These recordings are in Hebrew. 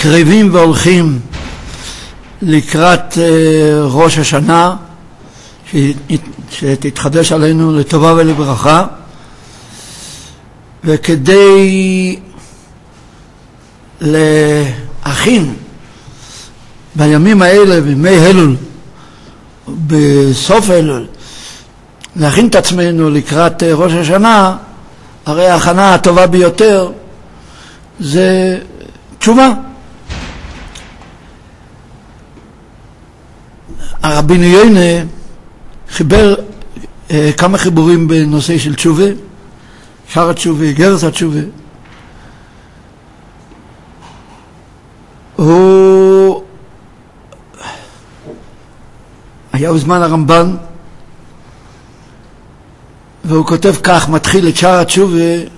קרבים והולכים לקראת ראש השנה שתתחדש עלינו לטובה ולברכה, וכדי להכין בימים האלה, בימי אלול, בסוף אלול, להכין את עצמנו לקראת ראש השנה, הרי ההכנה הטובה ביותר זה תשובה. הרבינו יונה חיבר כמה חיבורים בנושא של תשובה, שער התשובה, גרס התשובה. הוא היה בזמן הרמב"ן, והוא כותב כך, מתחיל את שער התשובה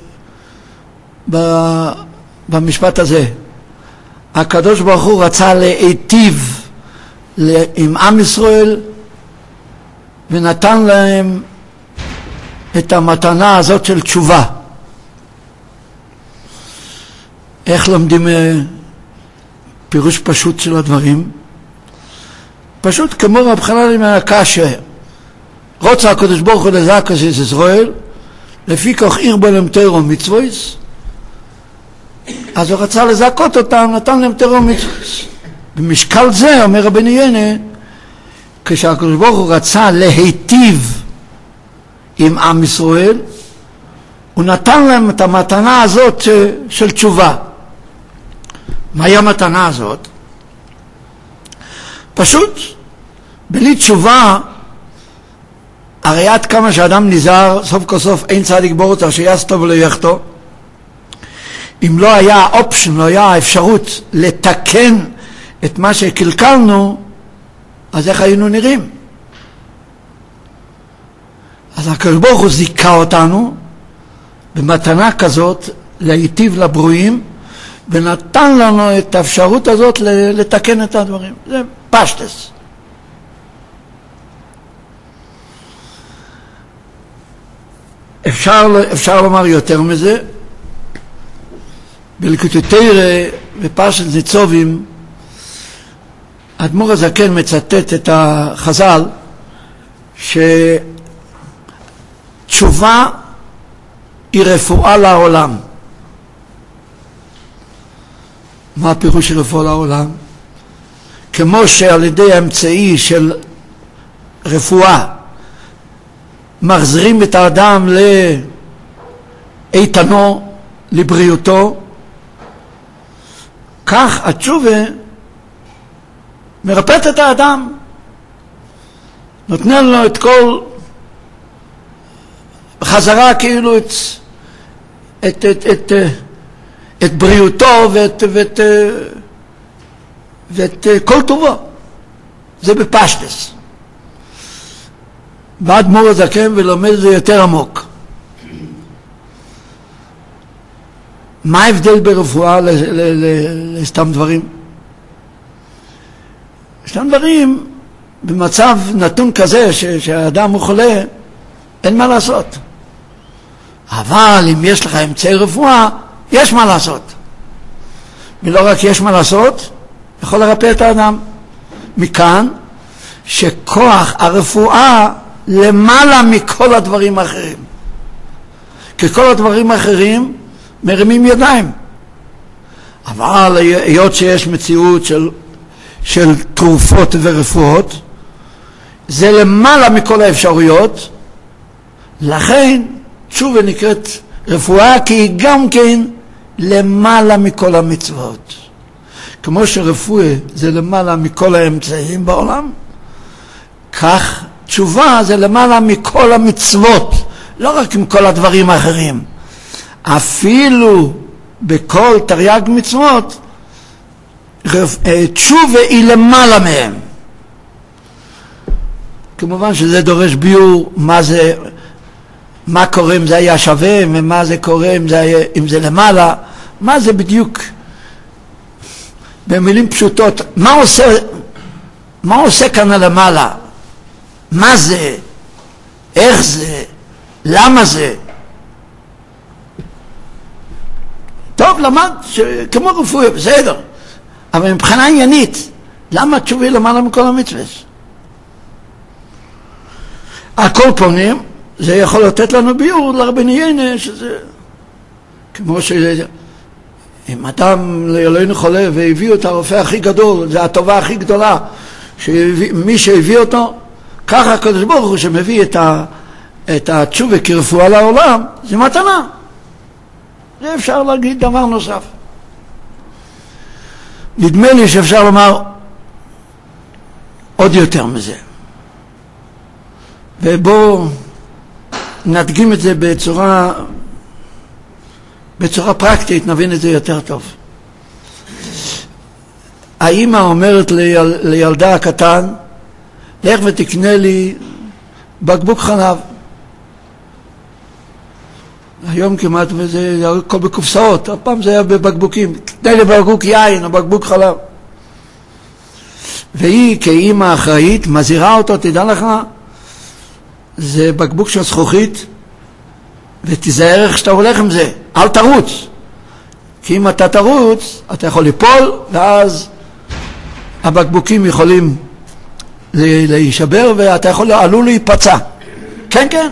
במשפט הזה: הקדוש ברוך הוא רצה להיטיב עם עם ישראל ונתן להם את המתנה הזאת של תשובה. איך לומדים פירוש פשוט של הדברים? פשוט כמו רב חנניה בן הקשה, רוצה הקדוש ברוך הוא לזכות את ישראל, לפי כך ירבו להם תורה ומצוות, אז הוא רצה לזכות אותם, נתן להם תורה ומצוות. במשקל זה, אומר רבינו יונה, כשהקדוש ברוך הוא רצה להיטיב עם עם ישראל, הוא נתן להם את המתנה הזאת של תשובה. מהי המתנה הזאת? פשוט, בלי תשובה, הרי עד כמה שאדם נזהר, סוף כל סוף אין צדיק בארץ אשר יעשה טוב ולא יחטא. אם לא היה אופשן, לא היה אפשרות לתקן את מה שקלקלנו, אז איך היינו נראים? אז הקדוש ברוך הוא זיכה אותנו במתנה כזאת להיטיב לברואים, ונתן לנו את האפשרות הזאת לתקן את הדברים. זה פשטס. אפשר לומר יותר מזה. בליקוטי תורה בפרשת ניצבים, האדמו"ר הזקן מצטט את החז"ל שתשובה היא רפואה לעולם. מה הפירוש של רפואה לעולם? כמו שעל ידי האמצעי של רפואה מחזירים את האדם לאיתנו, לבריאותו, כך התשובה מרפאת את האדם, נותנים לו את כל חזרה, כאילו את בריאותו ואת כל טובו. זה בפשטס. בעד מור הזקן ולומד את זה יותר עמוק. מה ההבדל ברפואה לסתם דברים? סתם דברים, במצב נתון כזה שהאדם הוא חולה, אין מה לעשות. אבל אם יש לך אמצעי רפואה, יש מה לעשות. ולא רק יש מה לעשות, יכול לרפא את האדם. מכאן שכוח הרפואה למעלה מכל הדברים האחרים. כי כל הדברים האחרים מרימים ידיים. אבל היות שיש מציאות של תרופות ורפואות, זה למעלה מכל האפשרויות, לכן תשובה נקראת רפואה, כי היא גם כן למעלה מכל המצוות. כמו שרפואה זה למעלה מכל האמצעים בעולם, כך תשובה זה למעלה מכל המצוות, לא רק עם כל הדברים האחרים. אפילו בכל תרי"ג מצוות, תשובה היא למעלה מהם. כמובן שזה דורש ביור מה קורה אם זה היה שווה, ומה זה קורה אם זה למעלה, מה זה בדיוק, במילים פשוטות, מה עושה כאן למעלה? מה זה? איך זה? למה זה? טוב, למד כמו רפואה, בסדר. אבל מבחינה עניינית, למה תשובה למעלה מכל המצוות? הכל פונים, זה יכול לתת לנו ביור לרבני שזה כמו אם אדם לאלוהינו חולה והביא את הרופא הכי גדול, זה הטובה הכי גדולה, מי שהביא אותו, ככה הקדוש ברוך הוא שמביא את התשובה כרפואה לעולם, זה מתנה. זה אפשר להגיד דבר נוסף. נדמה לי שאפשר לומר עוד יותר מזה. ובואו נדגים את זה בצורה פרקטית, נבין את זה יותר טוב. האמא אומרת לילדה הקטן, לך ותקנה לי בקבוק חלב. היום כמעט וזה הכל בקופסאות, הפעם זה היה בבקבוקים, תקנה לי בקבוק יין או בקבוק חלב. והיא כאמא אחראית מזהירה אותו, תדע לך, זה בקבוק של זכוכית, ותיזהר איך שאתה הולך עם זה, אל תרוץ. כי אם אתה תרוץ, אתה יכול ליפול, ואז הבקבוקים יכולים להישבר, ואתה עלול להיפצע. כן, כן.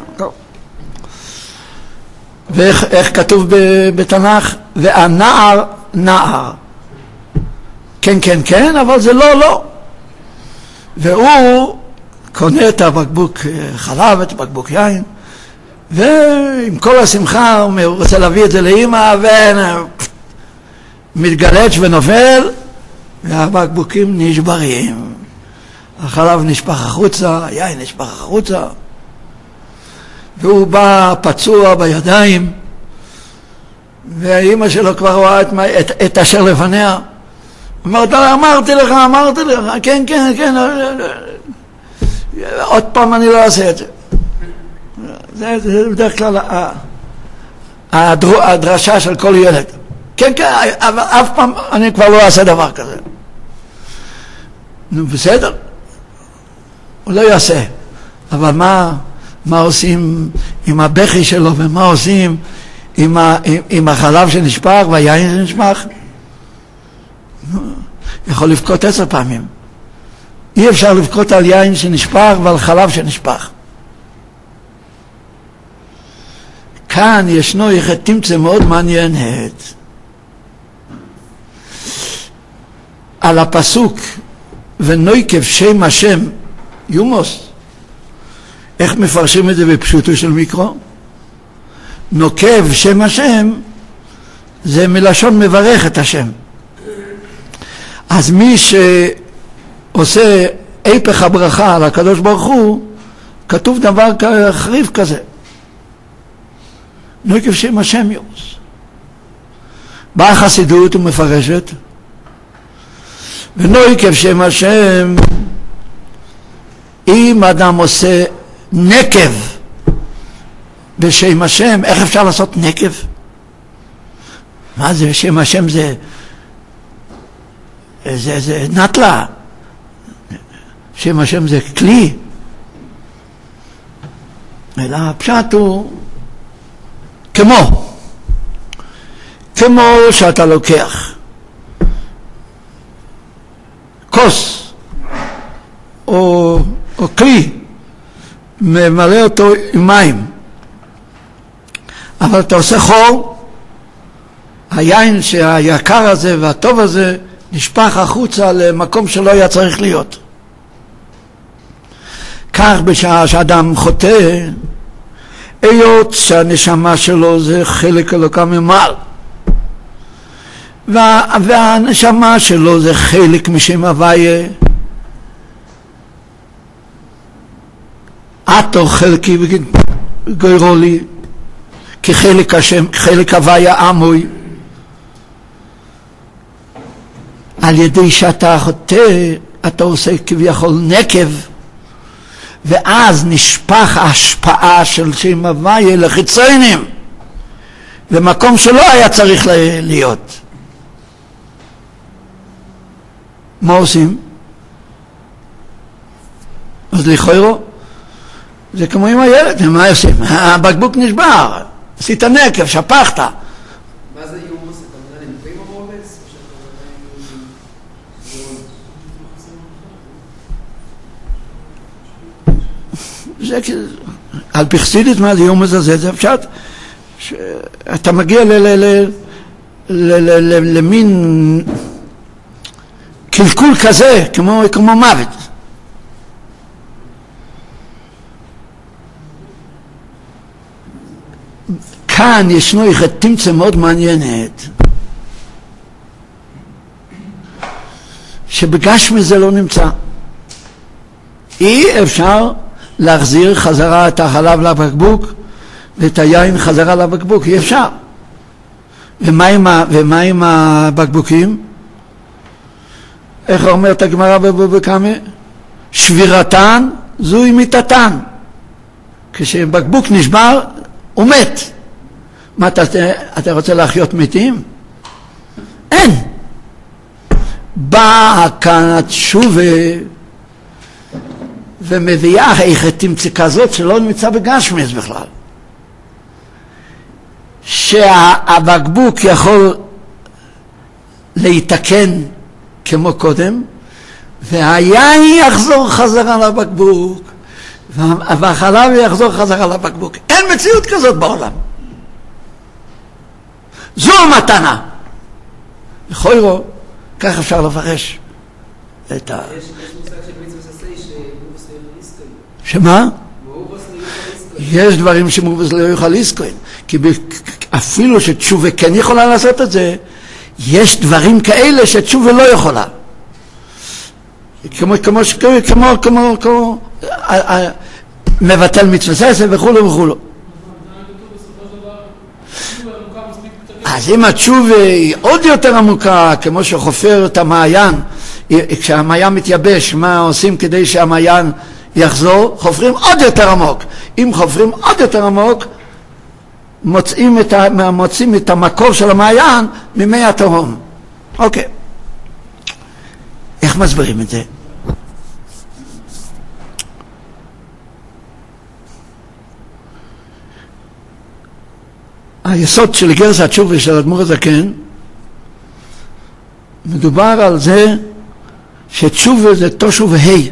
ואיך כתוב בתנ"ך? והנער נער. כן, כן, כן, אבל זה לא. והוא קונה את הבקבוק חלב, את הבקבוק יין, ועם כל השמחה הוא רוצה להביא את זה לאמא, ומתגלץ' ונופל, והבקבוקים נשברים. החלב נשפך החוצה, היין נשפך החוצה, והוא בא פצוע בידיים, והאמא שלו כבר רואה את אשר לפניה. אמרתי לך, כן, עוד פעם אני לא אעשה את זה. זה בדרך כלל הדרשה של כל ילד. כן, אבל אף פעם אני כבר לא אעשה דבר כזה. נו, בסדר, הוא לא יעשה. אבל מה עושים עם הבכי שלו, ומה עושים עם החלב שנשפך והיין שנשפך? יכול לבכות 10 פעמים. אי אפשר לבכות על יין שנשפך ועל חלב שנשפך. כאן ישנו תמצא מאוד מעניינת על הפסוק ונויקב שם השם יומוס. איך מפרשים את זה בפשוטו של מיקרו? נוקב שם השם זה מלשון מברך את השם. אז מי שעושה היפך הברכה על הקדוש ברוך הוא, כתוב דבר חריף כזה, נוקב שם השם יומוס. באה החסידות ומפרשת ונוקב שם השם, אם אדם עושה נקב בשם השם, איך אפשר לעשות נקב? מה זה שם השם? זה נטלה. שם השם זה כלי. אלא הפשט הוא כמו שאתה לוקח כוס או כלי, ממלא אותו עם מים, אבל אתה עושה חור, היין שהיקר הזה והטוב הזה נשפך החוצה למקום שלא היה צריך להיות. כך בשעה שאדם חוטא, היות שהנשמה שלו זה חלק אלוקה ממעל, והנשמה שלו זה חלק משם הוויה, אתו חלקי וגוירו לי, כי חלק השם, חלק הוויה עמוי. על ידי שאתה חוטא, אתה עושה כביכול נקב, ואז נשפך ההשפעה של שם הוויה לחיצונים, למקום שלא היה צריך להיות. מה עושים? אז לכאורה זה כמו עם הילד, מה עושים? הבקבוק נשבר, עשית נקב, שפכת. מה זה יומוס? אתה אומר נקבים או מובס? זה על פחסידית מה זה יום הזה, זה פשוט אתה מגיע למין קלקול כזה כמו מוות. כאן ישנו תמצא מאוד מעניינת שבגשמי זה לא נמצא. אי אפשר להחזיר חזרה את החלב לבקבוק ואת היין חזרה לבקבוק, אי אפשר. ומה עם הבקבוקים? איך אומרת הגמרא בקמא? שבירתן זוהי מיתתן. כשבקבוק נשבר הוא מת. מה אתה רוצה להחיות מתים? אין. באה כאן התשובה ומביאה איך תמצא כזאת שלא נמצא בגשמיס בכלל. שהבקבוק יכול להתקן כמו קודם, והיין יחזור חזרה לבקבוק, והחלב יחזור חזרה לבקבוק. אין מציאות כזאת בעולם. זו המתנה. לכאורה, כך אפשר לפרש את ה... יש מושג של מצווה ססי שמובס לא יוכל לסכוין. שמה? מובס לא יוכל לסכוין. יש דברים שמובס לא יוכל לסכוין. כי אפילו שתשובה כן יכולה לעשות את זה, יש דברים כאלה שתשובה לא יכולה. כמו מבטל מצווה ססי וכו' וכו'. אז אם התשובה היא עוד יותר עמוקה, כמו שחופר את המעיין, כשהמעיין מתייבש, מה עושים כדי שהמעיין יחזור? חופרים עוד יותר עמוק. אם חופרים עוד יותר עמוק, מוצאים את המקור של המעיין ממי התהום. אוקיי. איך מסבירים את זה? היסוד של גרס התשובה של אדמו"ר הזקן, מדובר על זה שתשובה זה תושוב והי.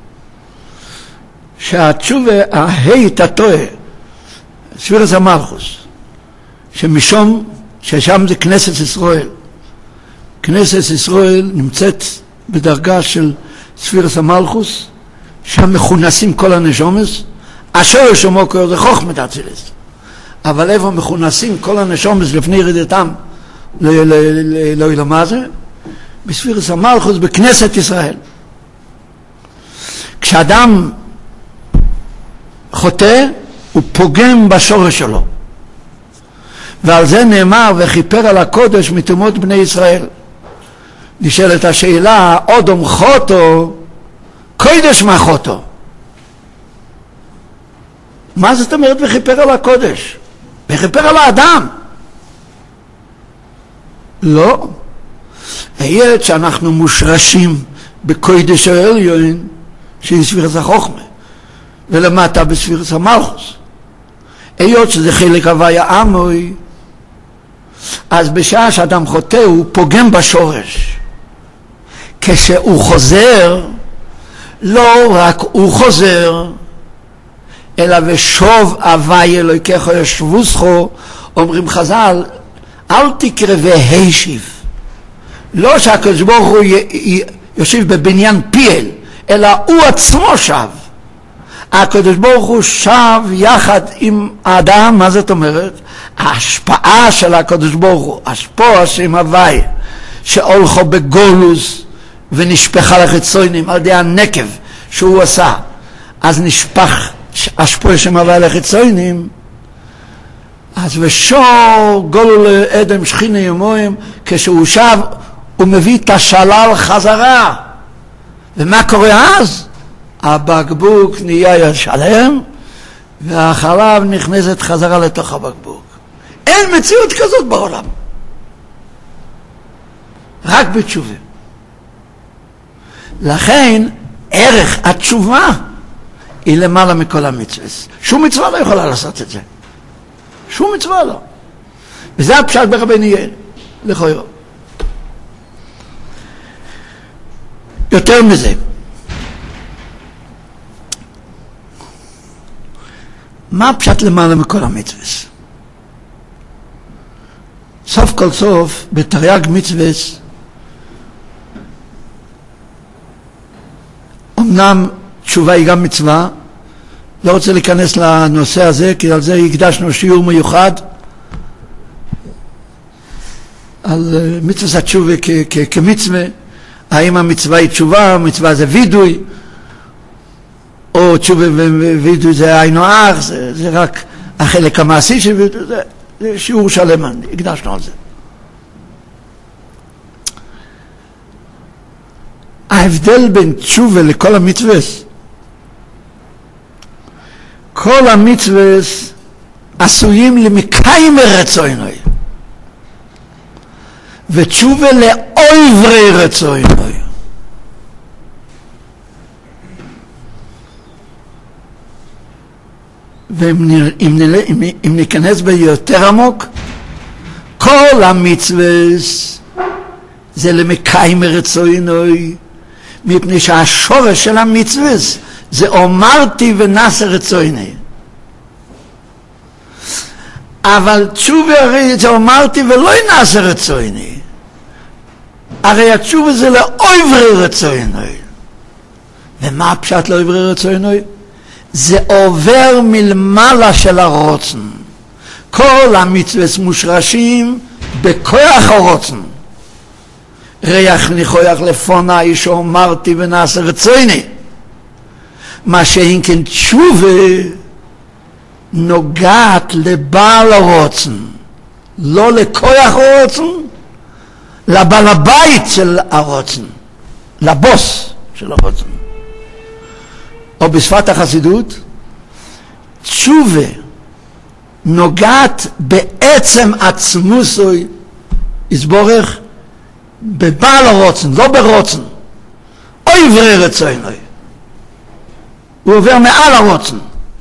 שהתשובה, ההי תטועה, ספירס המלכוס, שמשום, ששם זה כנסת ישראל. כנסת ישראל נמצאת בדרגה של ספירס המלכוס, שם מכונסים כל הנשומס, אשר שומוקו זה חוכמת אצילס. אבל איפה מכונסים כל הנשומס לפני ירידתם לא ילמה זה? בספירס המלכוס בכנסת ישראל. כשאדם חוטא הוא פוגם בשורש שלו, ועל זה נאמר וכיפר על הקודש מתומות בני ישראל. נשאלת השאלה, אודום חוטו קודש מה חוטו? מה זאת אומרת וכיפר על הקודש? וכיפר על האדם? לא. היות שאנחנו מושרשים בקודש העליון שהיא ספירת החוכמה, ולמטה בספירת המלכוס. היות שזה חלק הוויה עמוי, אז בשעה שאדם חוטא הוא פוגם בשורש. כשהוא חוזר, לא רק הוא חוזר, אלא ושוב הוויה אלוהיכך ישבוסכו, אומרים חז"ל, אל תקרא והשיב. לא שהקדוש ברוך הוא יושיב בבניין פיאל, אלא הוא עצמו שב. הקדוש ברוך הוא שב יחד עם האדם. מה זאת אומרת? ההשפעה של הקדוש ברוך הוא, השפוע שם הווי, שהולכו בגולוס ונשפחה לחיצונים על ידי הנקב שהוא עשה, אז נשפח השפוע שם הווי לחיצונים, אז ושור גולו לאדם שכינה ימוים, כשהוא שב הוא מביא את השלל חזרה. ומה קורה אז? הבקבוק נהיה שלם והחלב נכנסת חזרה לתוך הבקבוק. אין מציאות כזאת בעולם, רק בתשובה. לכן ערך התשובה היא למעלה מכל המצוות. שום מצווה לא יכולה לעשות את זה, שום מצווה לא. וזה הפשט ברבי ניאל לכאורה. יותר מזה, מה פשט למעלה מכל המצוות? סוף כל סוף, בתרי"ג מצוות, אמנם תשובה היא גם מצווה, לא רוצה להיכנס לנושא הזה, כי על זה הקדשנו שיעור מיוחד, על מצוות התשובה כמצווה, האם המצווה היא תשובה, המצווה זה וידוי, או תשובה ווידוי זה היינו הך, זה רק החלק המעשי של וידוי, זה שיעור שלם, הקדשנו על זה. ההבדל בין תשובה לכל המצוות, כל המצוות עשויים למקיים רצונוי, ותשובה לאויברי רצונוי. ואם ניכנס ביותר עמוק, כל המצוות זה למקיים רצונוי, מפני שהשורש של המצוות זה אמרתי ונעשה רצוני. אבל תשובה הרי זה אמרתי ולא נעשה רצוני. הרי התשובה זה לאויברי רצוני. ומה הפשט לאויברי רצוני? זה עובר מלמעלה של הרוצן. כל המצוות מושרשים בכוח הרוצן. ריח ניחויך לפוני שאומרתי ונעשה רצוני. מה שאין כן תשובה נוגעת לבעל הרוצן, לא לכוח הרוצן, לבעל הבית של הרוצן, לבוס של הרוצן. או בשפת החסידות, תשובה נוגעת בעצם עצמוסוי, יסבורך, בבעל הרוצן, לא ברוצן. אויברי רצוני. הוא עובר מעל הרוצן.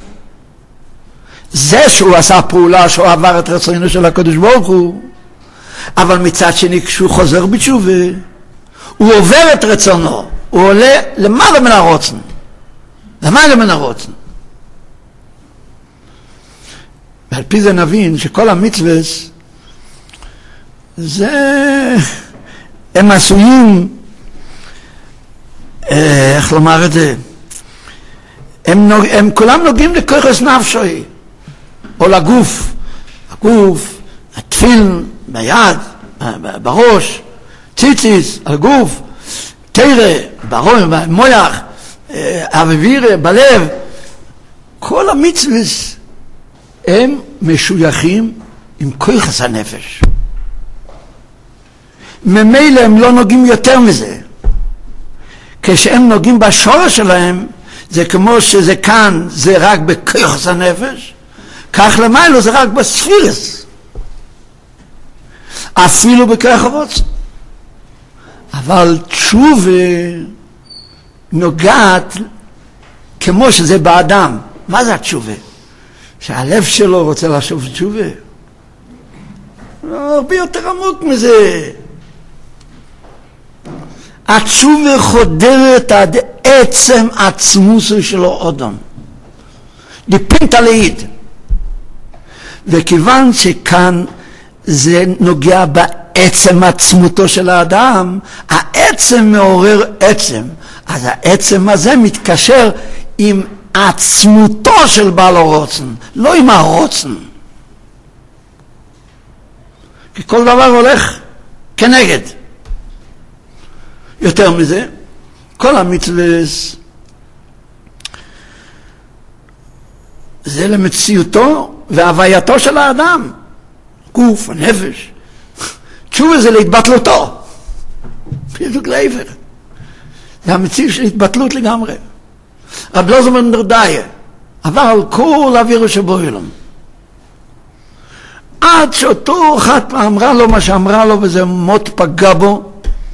זה שהוא עשה פעולה, שהוא עבר את רצונו של הקדוש ברוך הוא, אבל מצד שני כשהוא חוזר בתשובה, הוא עובר את רצונו, הוא עולה למעלה מן הרוצן. למעלה מן הרוצן. ועל פי זה נבין שכל המצוות זה הם עשויים, איך לומר את זה, הם כולם נוגעים לכוחס נפשי, או לגוף, הגוף, התפיל, ביד, בראש, ציציס, הגוף, תירה, בראש, במוח, אביבירה, בלב, כל המצוות הם משויכים עם כוחס הנפש. ממילא הם לא נוגעים יותר מזה. כשהם נוגעים בשורש שלהם, זה כמו שזה כאן, זה רק בכוחס הנפש, כך למעלה זה רק בספירס. אפילו בכוח הרוצן. אבל תשובה נוגעת כמו שזה באדם. מה זה התשובה? שהלב שלו רוצה לשוב תשובה. הרבה יותר עמוק מזה. התשובה חודרת עד עצם עצמוסו שלו אדם. דיפינטה לעיד. וכיוון שכאן זה נוגע בעצם עצמותו של האדם, העצם מעורר עצם. אז העצם הזה מתקשר עם עצמותו של בעל הרוצן, לא עם הרוצן. כי כל דבר הולך כנגד. יותר מזה, כל המצוות זה למציאותו והווייתו של האדם. גוף, הנפש. תשובה זה להתבטלותו. בדיוק להפך. זה המציאות של התבטלות לגמרי. רב אלעזר בן דרדיה עבר על כל האוויר שבעולם. עד שאותו אחת אמרה לו מה שאמרה לו, וזה מות פגע בו,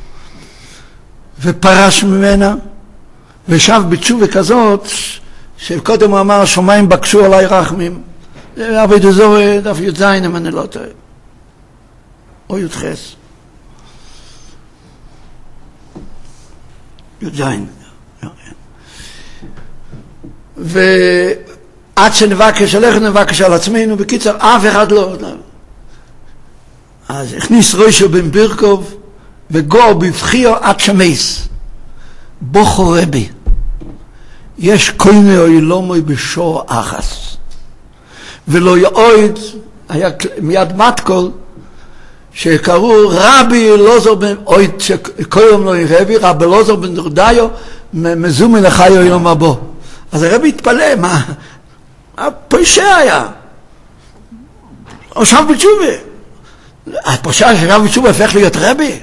ופרש ממנה, ושב בתשובה כזאת, שקודם הוא אמר, השמיים בקשו עליי רחמים. זה עבד אזור דף י"ז אם אני לא טועה. או י"ח. י"זין. ועד שנבקש עליך נבקש על עצמנו, בקיצר אף אחד לא. אז הכניס ראשו בן בירקוב וגור בבחיו עד שמייס. בוכו רבי, יש קויני או אילומוי בשור אחס. ולא יאויד, היה מיד מתקול, שקראו רבי לוזור בן, אויד שקוים לא רבי, רבי לוזור בן דורדיו, מזומי לחיו אילום הבו. אז הרבי התפלא, מה? הפרישה היה. עכשיו בתשובה. הפרישה שרב בתשובה הפך להיות רבי.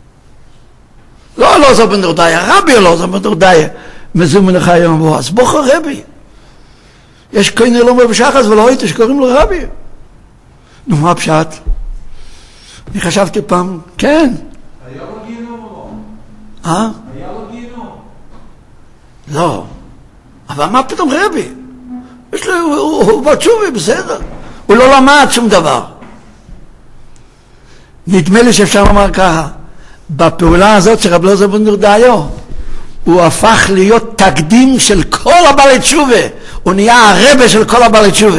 לא לוזור בן דורדיה, רבי לוזור בן דורדיה, מזומי לחיו אילום הבו. אז בוכו רבי. יש קויני אילומי בשחס ולא ראיתי שקוראים לו רבי. נו, מה פשט? אני חשבתי פעם, כן. היה לו גיהנום? היה לו גיהנום? לא. אבל מה פתאום רבי? יש לו, הוא בתשובה, בסדר. הוא לא למד שום דבר. נדמה לי שאפשר לומר ככה, בפעולה הזאת של רב לוזור בן דורדיו, הוא הפך להיות תקדים של כל הבעלי תשובה. הוא נהיה הרבה של כל הבעלי תשובה.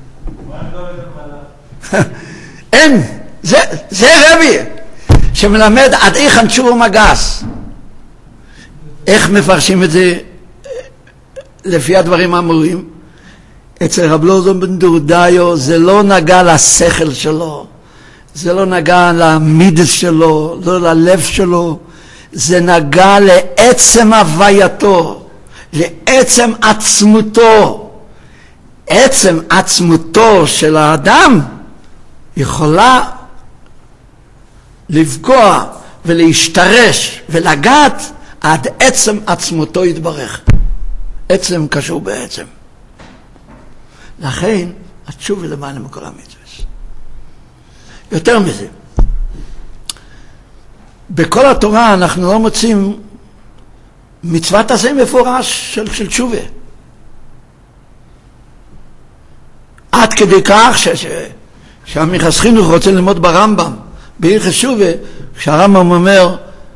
אין. זה רבי שמלמד עד איך הנשור מגס. איך מפרשים את זה לפי הדברים האמורים? אצל רב לוזור בן דורדיו זה לא נגע לשכל שלו, זה לא נגע למידס שלו, לא ללב שלו, זה נגע לעצם הווייתו, לעצם עצמותו. עצם עצמותו של האדם יכולה לפגוע ולהשתרש ולגעת עד עצם עצמותו יתברך. עצם קשור בעצם. לכן התשובה למען מקור המצווה. יותר מזה, בכל התורה אנחנו לא מוצאים מצוות עשה מפורש של תשובה. עד כדי כך שהמיכס חינוך רוצה ללמוד ברמב"ם בהלכות תשובה, כשהרמב"ם אומר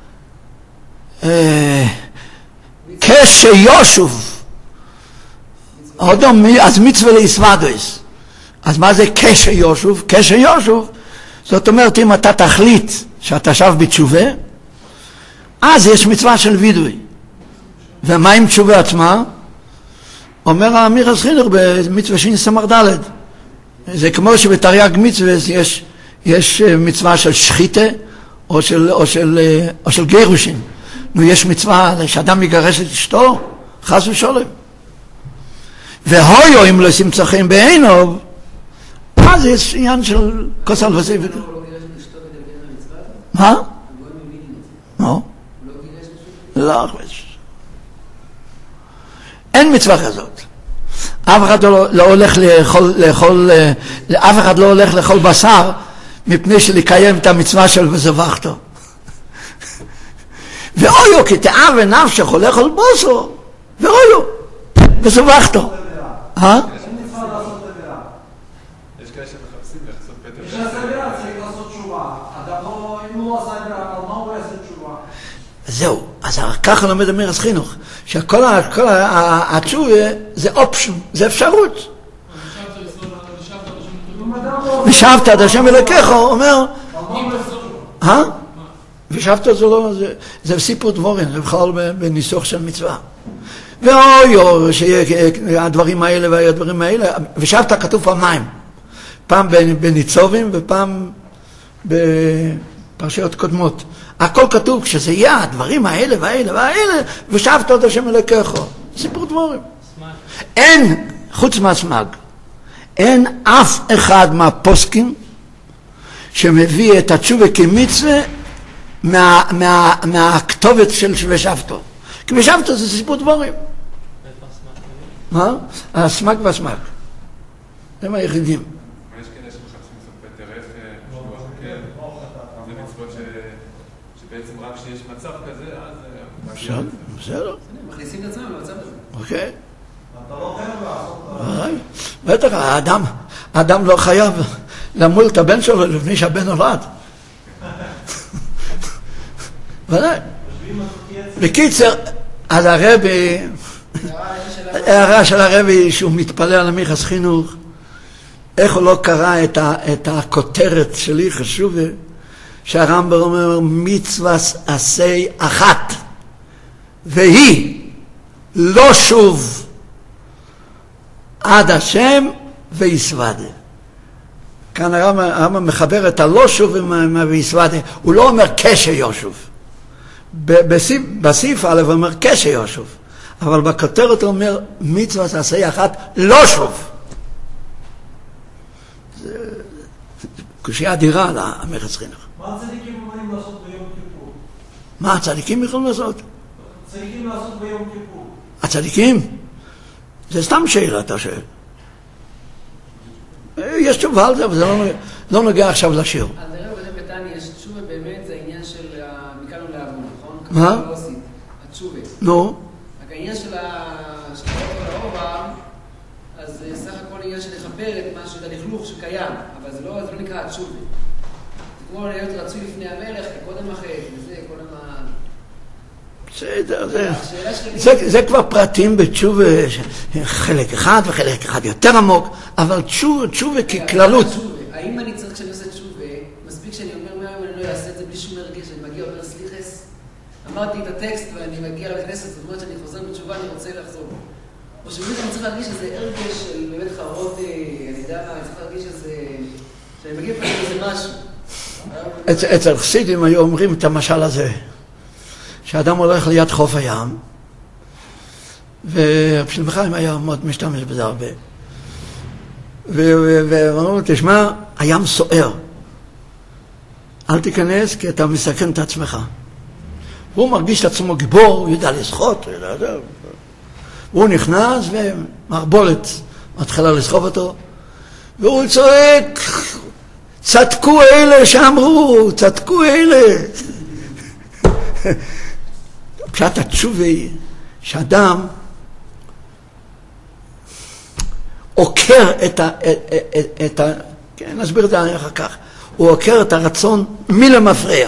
כשיושוב אדם אז מצווה להסוודוס. אז מה זה כשיושוב? כשיושוב זאת אומרת אם אתה תחליט שאתה שב בתשובה, אז יש מצווה של וידוי. ומה עם תשובה עצמה? אומר המיכס חינוך במצווה שני סמ"ך ד', זה כמו שבתרי"ג מצווה יש מצווה של שחיתה או של גירושין. נו, יש מצווה שאדם יגרש את אשתו, חס ושלום. והויו אם לא ישים צרכים בעינו, אז יש עניין של כוסל וסייבת. מה? לא. לא. אין מצווה כזאת. אף אחד לא הולך לאכול בשר מפני שלקיים את המצווה של וזבחתו. ואויו כי תאב ונפשך הולך על בוסו, ואויו וזבחתו. יש כאלה שמחפשים לחסות פטר. יש עבירה, צריך לעשות תשובה. אדם לא, אם הוא עשה עבירה, על מה הוא יעשה תשובה? זהו, אז ככה לומד המיכס חינוך, שכל התשובה זה אופשן, זה אפשרות. ושבת עד השם אלוקיך, אומר, ושבת זה סיפור דבורין, זה בכלל בניסוח של מצווה. ואויו, שהדברים האלה והדברים האלה, ושבת כתוב פעמיים, פעם בניצובים ופעם בפרשיות קודמות. הכל כתוב, כשזה יהיה הדברים האלה והאלה והאלה, ושבת עד השם אלוקיך. סיפור דבורין. אין, חוץ מהסמ"ג, אין אף אחד מהפוסקים שמביא את התשובה כמצווה מהכתובת של ושבתו. כי ושבתו זה סיפור דבורין. מה? הסמ"ג והסמ"ג. הם היחידים. יש כאלה שמחפשים לעשות פטר זה מצוות שבעצם רק שיש מצב כזה, אז... בסדר. מכניסים את עצמם למצב הזה. אוקיי. אתה לא חייב לעשות... בטח, האדם לא חייב למול את הבן שלו לפני שהבן נולד. ודאי. יושבים על חוקי עץ בקיצר, אז הרבי, הערה של הרבי שהוא מתפלל על מיכס חינוך, איך הוא לא קרא את הכותרת שלי חשוב, שהרמב"ם אומר מצווה עשה אחת, והיא לא שוב עד השם ויסוודה. כאן הרמב"ם מחבר את הלא שוב עם ויסוודה, הוא לא אומר כשיושוב. בסעיף א' הוא אומר כשיושוב, אבל בכותרת הוא אומר מצווה עשה אחת לא שוב. קושיה אדירה למכס חינוך. מה הצדיקים יכולים לעשות ביום כיפור? מה הצדיקים יכולים לעשות? הצדיקים לעשות ביום כיפור. הצדיקים? זה סתם שאלה, אתה שואל. יש תשובה על זה, אבל זה לא נוגע עכשיו לשיר. אז נראה בזה בטניה, התשובה באמת זה העניין של מכאן ולעבור, נכון? מה? התשובה. נו. רק העניין של האורה, אז זה סך הכל עניין של לחבר את מה של הלכלוך שקיים, אבל זה לא נקרא התשובה. זה כמו להיות רצוי לפני המלך, קודם אחרי, וזה קודם זה כבר פרטים בתשובה, חלק אחד וחלק אחד יותר עמוק, אבל תשובה ככללות. האם אני צריך כשאני עושה תשובה, מספיק שאני אומר מהיום אני לא אעשה את זה בלי שום הרגש, אני מגיע אומר סליחס, אמרתי את הטקסט ואני מגיע לבית כנסת, זאת אומרת שאני חוזר בתשובה, אני רוצה לחזור. או שבאמת אני צריך להרגיש איזה הרגש של באמת חרות, אני יודע מה, אני צריך להרגיש איזה, שאני מגיע פשוט איזה משהו. אצל חסידים היו אומרים את המשל הזה, שאדם הולך ליד חוף הים, ופשוט בחיים היה מאוד משתמש בזה הרבה. ואמרו, תשמע, הים סוער. אל תיכנס כי אתה מסכן את עצמך. והוא מרגיש את עצמו גיבור, הוא יודע לשחות, והוא נכנס ומערבולת מתחילה לסחוב אותו, והוא צועק, צדקו אלה שאמרו, צדקו אלה. פשט התשובה שאדם עוקר כן, נסביר את זה אחר כך, הוא עוקר את הרצון מלמפרע,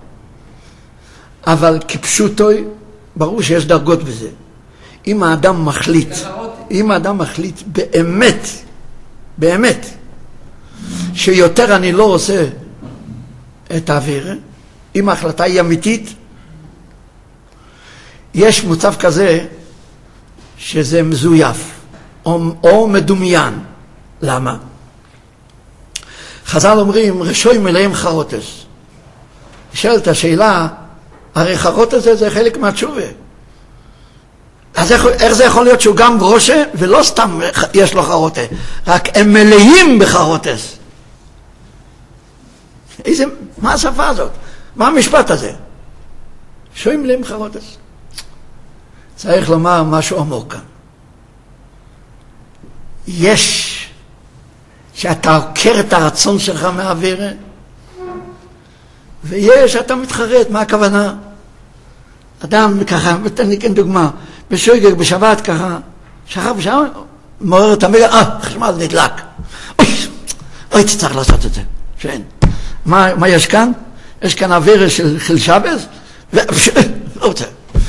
אבל כפשוטו ברור שיש דרגות בזה. אם האדם מחליט באמת שיותר אני לא עושה את העבירה, אם ההחלטה היא אמיתית, יש מצב כזה שזה מזויף או מדומיין. למה? חז"ל אומרים רשוי מלאים חרותס. נשאלת השאלה, הרי חרותס זה חלק מהתשובה, אז איך זה יכול להיות שהוא גם ברושה ולא סתם יש לו חרוטה, רק הם מלאים בחרותס? מה השפה הזאת? מה המשפט הזה? שויים מלאים חרותס. צריך לומר משהו עמוק כאן. יש שאתה עוקר את הרצון שלך מהעבירה, ויש שאתה מתחרט. מה הכוונה? אדם ככה, תן לי כן דוגמה, בשויגג בשבת ככה, שכב בשעה, מעורר את המילה, חשמל נדלק. אוי, צריך לעשות את זה. שאין. מה יש כאן? יש כאן עבירה של חיל שבס, לא רוצה.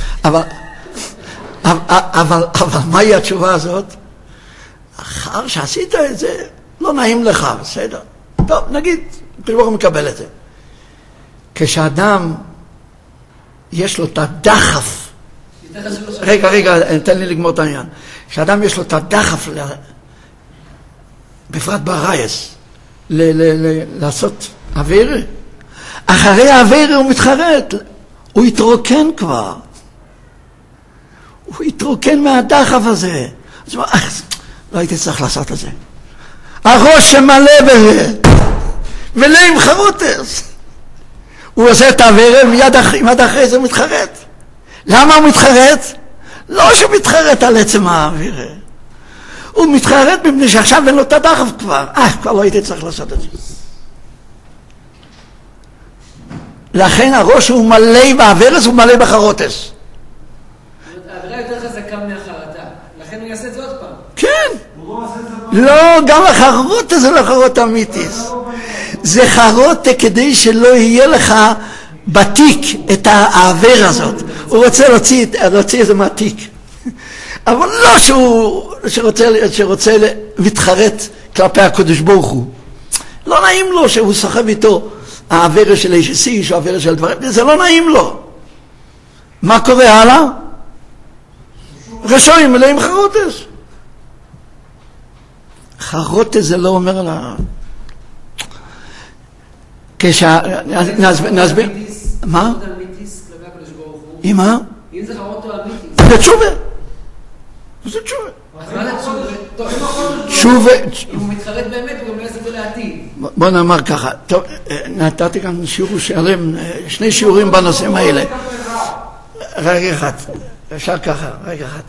אבל מהי התשובה הזאת? אחר שעשית את זה, לא נעים לך, בסדר. טוב, נגיד, כלומר מקבל את זה. כשאדם יש לו את הדחף, רגע, תן לי לגמור את העניין. כשאדם יש לו את הדחף, בפרט ברייס, לעשות עבירה, אחרי העבירה הוא מתחרט, הוא יתרוקן כבר. הוא יתרוקן מהדחף הזה. אז לא הייתי צריך לעשות את זה. הראש שמלא בזה, מלא עם חרותס. הוא עושה את העבירה, מיד אחרי זה הוא מתחרט. למה הוא מתחרט? לא שהוא מתחרט על עצם העבירה. הוא מתחרט מפני שעכשיו אין לו את הדחף כבר. כבר לא הייתי צריך לעשות את זה. לכן הראש הוא מלא בעבירה, הוא מלא בחרותס. העבירה יותר חזקה מהחרטה. לכן הוא יעשה את זה עוד פעם. כן. לא, גם החרוטה זה לא חרוטה אמיתית. זה חרוטה כדי שלא יהיה לך בתיק את העבר הזאת. הוא רוצה להוציא את זה מהתיק. אבל לא שרוצה להתחרט כלפי הקדוש ברוך הוא. לא נעים לו שהוא סוחב איתו העבר של איש איש או העבר של דברים. זה לא נעים לו. מה קורה הלאה? רשעים מלאים חרוטס. חרוטס זה לא אומר לה... נסביר... מה? עם מה? אם זה חרוטו אמיתיס. זה תשובה. זה תשובה. אז מה זה תשובה? תשובה... אם הוא מתחרט באמת, הוא גם לא יעשה את זה לעתיד. בוא נאמר ככה. טוב, נתתי כאן שיעור שלם, 2 שיעורים בנושאים האלה. רגע אחד. אפשר ככה, רגע אחד.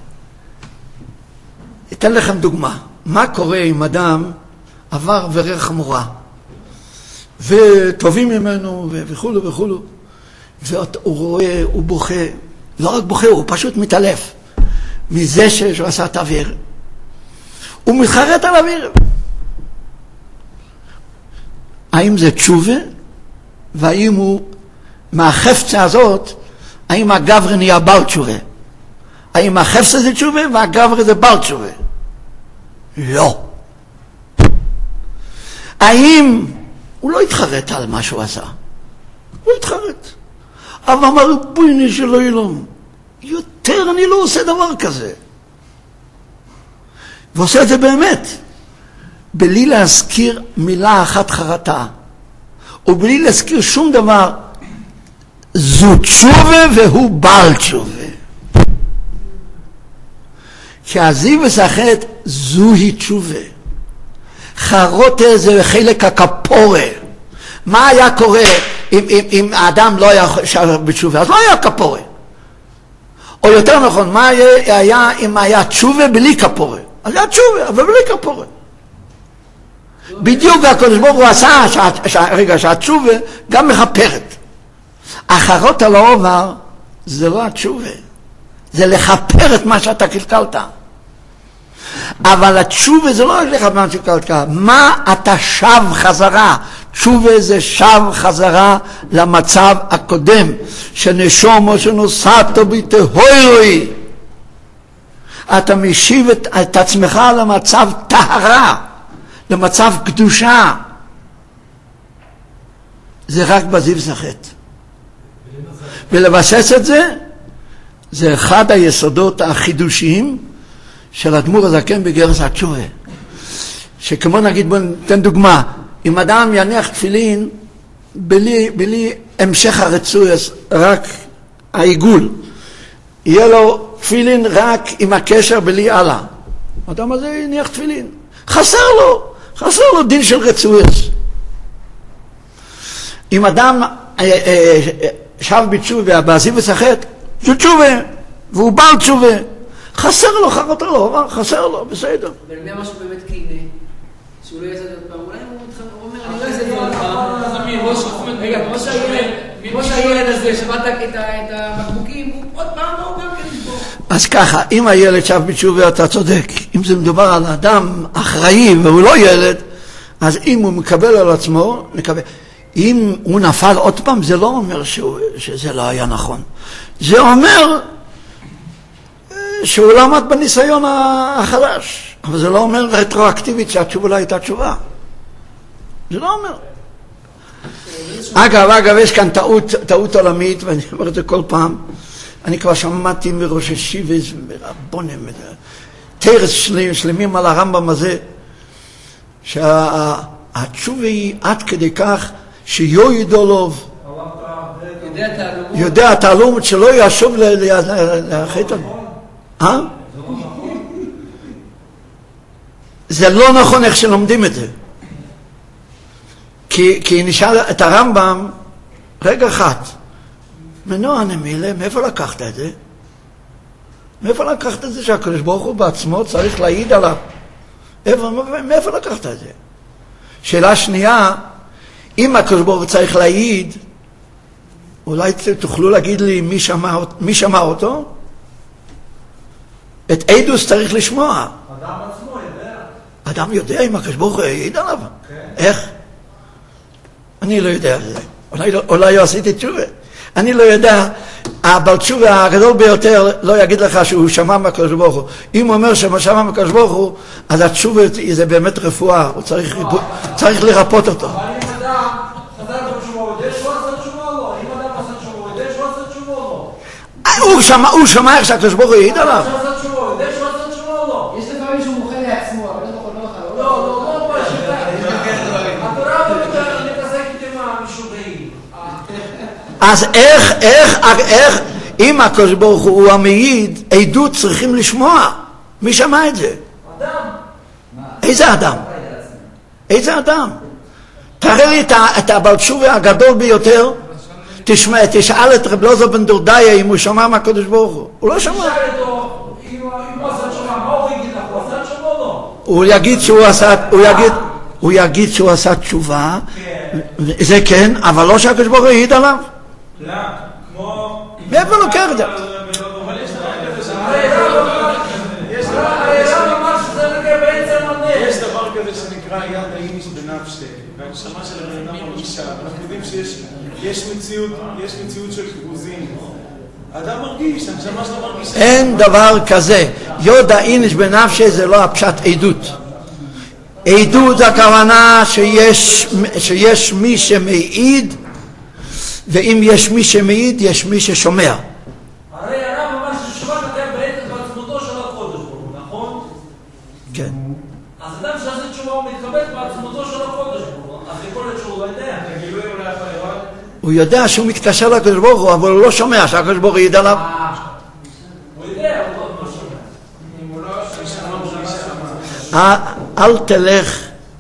אתן לכם דוגמה. מה קורה אם אדם עבר עבירה חמורה וטובים ממנו וכולו וכולו, והוא רואה, הוא בוכה, לא רק בוכה, הוא פשוט מתעלף מזה שהוא עשה את העבירה. הוא מתחרט על העבירה. האם זה תשובה? והאם הוא מהחפצה הזאת, האם הגבר נהיה בעל תשובה? האם החפצה זה תשובה והגבר זה בעל תשובה? לא. האם הוא לא התחרט על מה שהוא עשה? הוא התחרט. אבל אמר, בויני שלא ילום. יותר אני לא עושה דבר כזה. ועושה את זה באמת. בלי להזכיר מילה אחת חרטה. ובלי להזכיר שום דבר. זו תשובה והוא בעל תשובה. כי הזיו וסחט זוהי תשובה. חרוטה זה חלק הכפורה. מה היה קורה אם האדם לא היה שר בתשובה? אז לא היה כפורה. או יותר נכון, מה היה אם היה תשובה בלי כפורה? אז היה תשובה, אבל בלי כפורה. בדיוק הקדוש ברוך הוא עשה שהתשובה גם מכפרת. החרוטה לא עובר, זה לא התשובה. זה לחפר את מה שאתה קלקלת. אבל התשובה זה לא רק לחפר מה שקלקלת. מה אתה שב חזרה? תשובה זה שב חזרה למצב הקודם. שנשומו שנוסעתו בתהורוי. אתה משיב את עצמך למצב טהרה. למצב קדושה. זה רק בזיו סחט. ולבסס את זה, זה אחד היסודות החידושיים של האדמו"ר הזקן בגרס התשובה. שכמו נגיד, בוא ניתן דוגמה, אם אדם יניח תפילין בלי המשך הרצוי, רק העיגול, יהיה לו תפילין רק עם הקשר בלי הלאה. האדם הזה יניח תפילין. חסר לו דין של רצוי. אם אדם שב בתשובה, בעזיב וסחט, זו תשובה, והוא בעל תשובה. חסר לו, חרוטה לו, חסר לו, בסדר. אבל מי אמר שהוא באמת קינא? שהוא לא יעשה את זה פעם? אולי הוא אומר, אני לא אעשה את זה עוד פעם. רגע, כמו שהילד הזה שבאת את הבקבוקים, הוא עוד פעם לא גם כן פה. אז ככה, אם הילד שב בתשובה, אתה צודק. אם זה מדובר על אדם אחראי והוא לא ילד, אז אם הוא מקבל על עצמו, נקבל. אם הוא נפל עוד פעם, זה לא אומר שזה לא היה נכון. זה אומר שהוא למד בניסיון החדש. אבל זה לא אומר רטרואקטיבית שהתשובה לא הייתה תשובה. זה לא אומר. אגב, יש כאן טעות עולמית, ואני אומר את זה כל פעם. אני כבר שמעתי מראש השיבס ומרבונים, תרס שלמים על הרמב"ם הזה, שהתשובה היא עד כדי כך שיועידולוב יודע תעלומת שלא ישוב לחטא. זה לא נכון איך שלומדים את זה. כי נשאל את הרמב"ם, רגע אחד, מנוע הנמילה, מאיפה לקחת את זה? מאיפה לקחת את זה שהקדוש ברוך הוא בעצמו צריך להעיד עליו? מאיפה לקחת את זה? שאלה שנייה, אם הקדוש ברוך הוא צריך להעיד, אולי תוכלו להגיד לי מי שמע אותו? את עדוס צריך לשמוע. אדם עצמו יודע. אדם יודע אם הקדוש ברוך הוא יעיד עליו? כן. איך? אני לא יודע. אולי לא עשיתי תשובה. אני לא יודע, הבעל תשובה הגדול ביותר לא יגיד לך שהוא שמע מהקדוש ברוך הוא. אם הוא אומר שהוא שמע מהקדוש ברוך הוא, אז התשובה זה באמת רפואה, הוא צריך לרפות אותו. אבל אם אדם חזר בתשובה, הוא יודע שהוא עשה תשובה או לא? אם אדם עשה תשובה, הוא יודע שהוא עשה תשובה או לא? הוא שמע איך שהקדוש ברוך הוא יעיד עליו. הוא עשה תשובה, הוא יודע שהוא עשה תשובה או לא? יש לפעמים שהוא מוחה לעצמו, אבל לא לא, התורה מתעסקת עם המשוגעים. אז איך, אם הקדוש ברוך הוא המעיד, עדות צריכים לשמוע. מי שמע את זה? אדם. איזה אדם? איזה אדם? תראה לי את הבעל תשובה הגדול ביותר, תשאל את רב אלעזר בן דורדיה אם הוא שמע מהקדוש ברוך הוא. הוא לא שמע. תשאל אותו, אם הוא עשה תשובה, מה הוא יגיד לך? הוא עשה תשובה או לא? הוא יגיד שהוא עשה תשובה, זה כן, אבל לא שהקדוש ברוך הוא יעיד עליו. לא, כמו... מאיפה לוקח את זה? אבל יש דבר כזה שנקרא יד האיניש בנפשי, והנשמה של הבן אדם מרגישה, אנחנו יודעים שיש מציאות של חיפוזים. האדם מרגיש, הנשמה שלו מרגישה. אין דבר כזה. יוד האיניש בנפשי זה לא הפשט עדות. עדות זה הכוונה שיש מי שמעיד, ואם יש מי שמעיד, יש מי ששומע. הרי הרב אמר שתשובה כתב בעצם בעצמותו של הקודש ברוך הוא, נכון? כן. אז אדם שעושה תשובה הוא מתכבד בעצמותו של הקודש ברוך הוא, אז יכול להיות שהוא לא יודע. הוא יודע שהוא מתקשר לקדוש ברוך הוא, אבל הוא לא שומע שהקדוש ברוך הוא יעיד עליו. הוא יודע, הוא לא שומע. אל תלך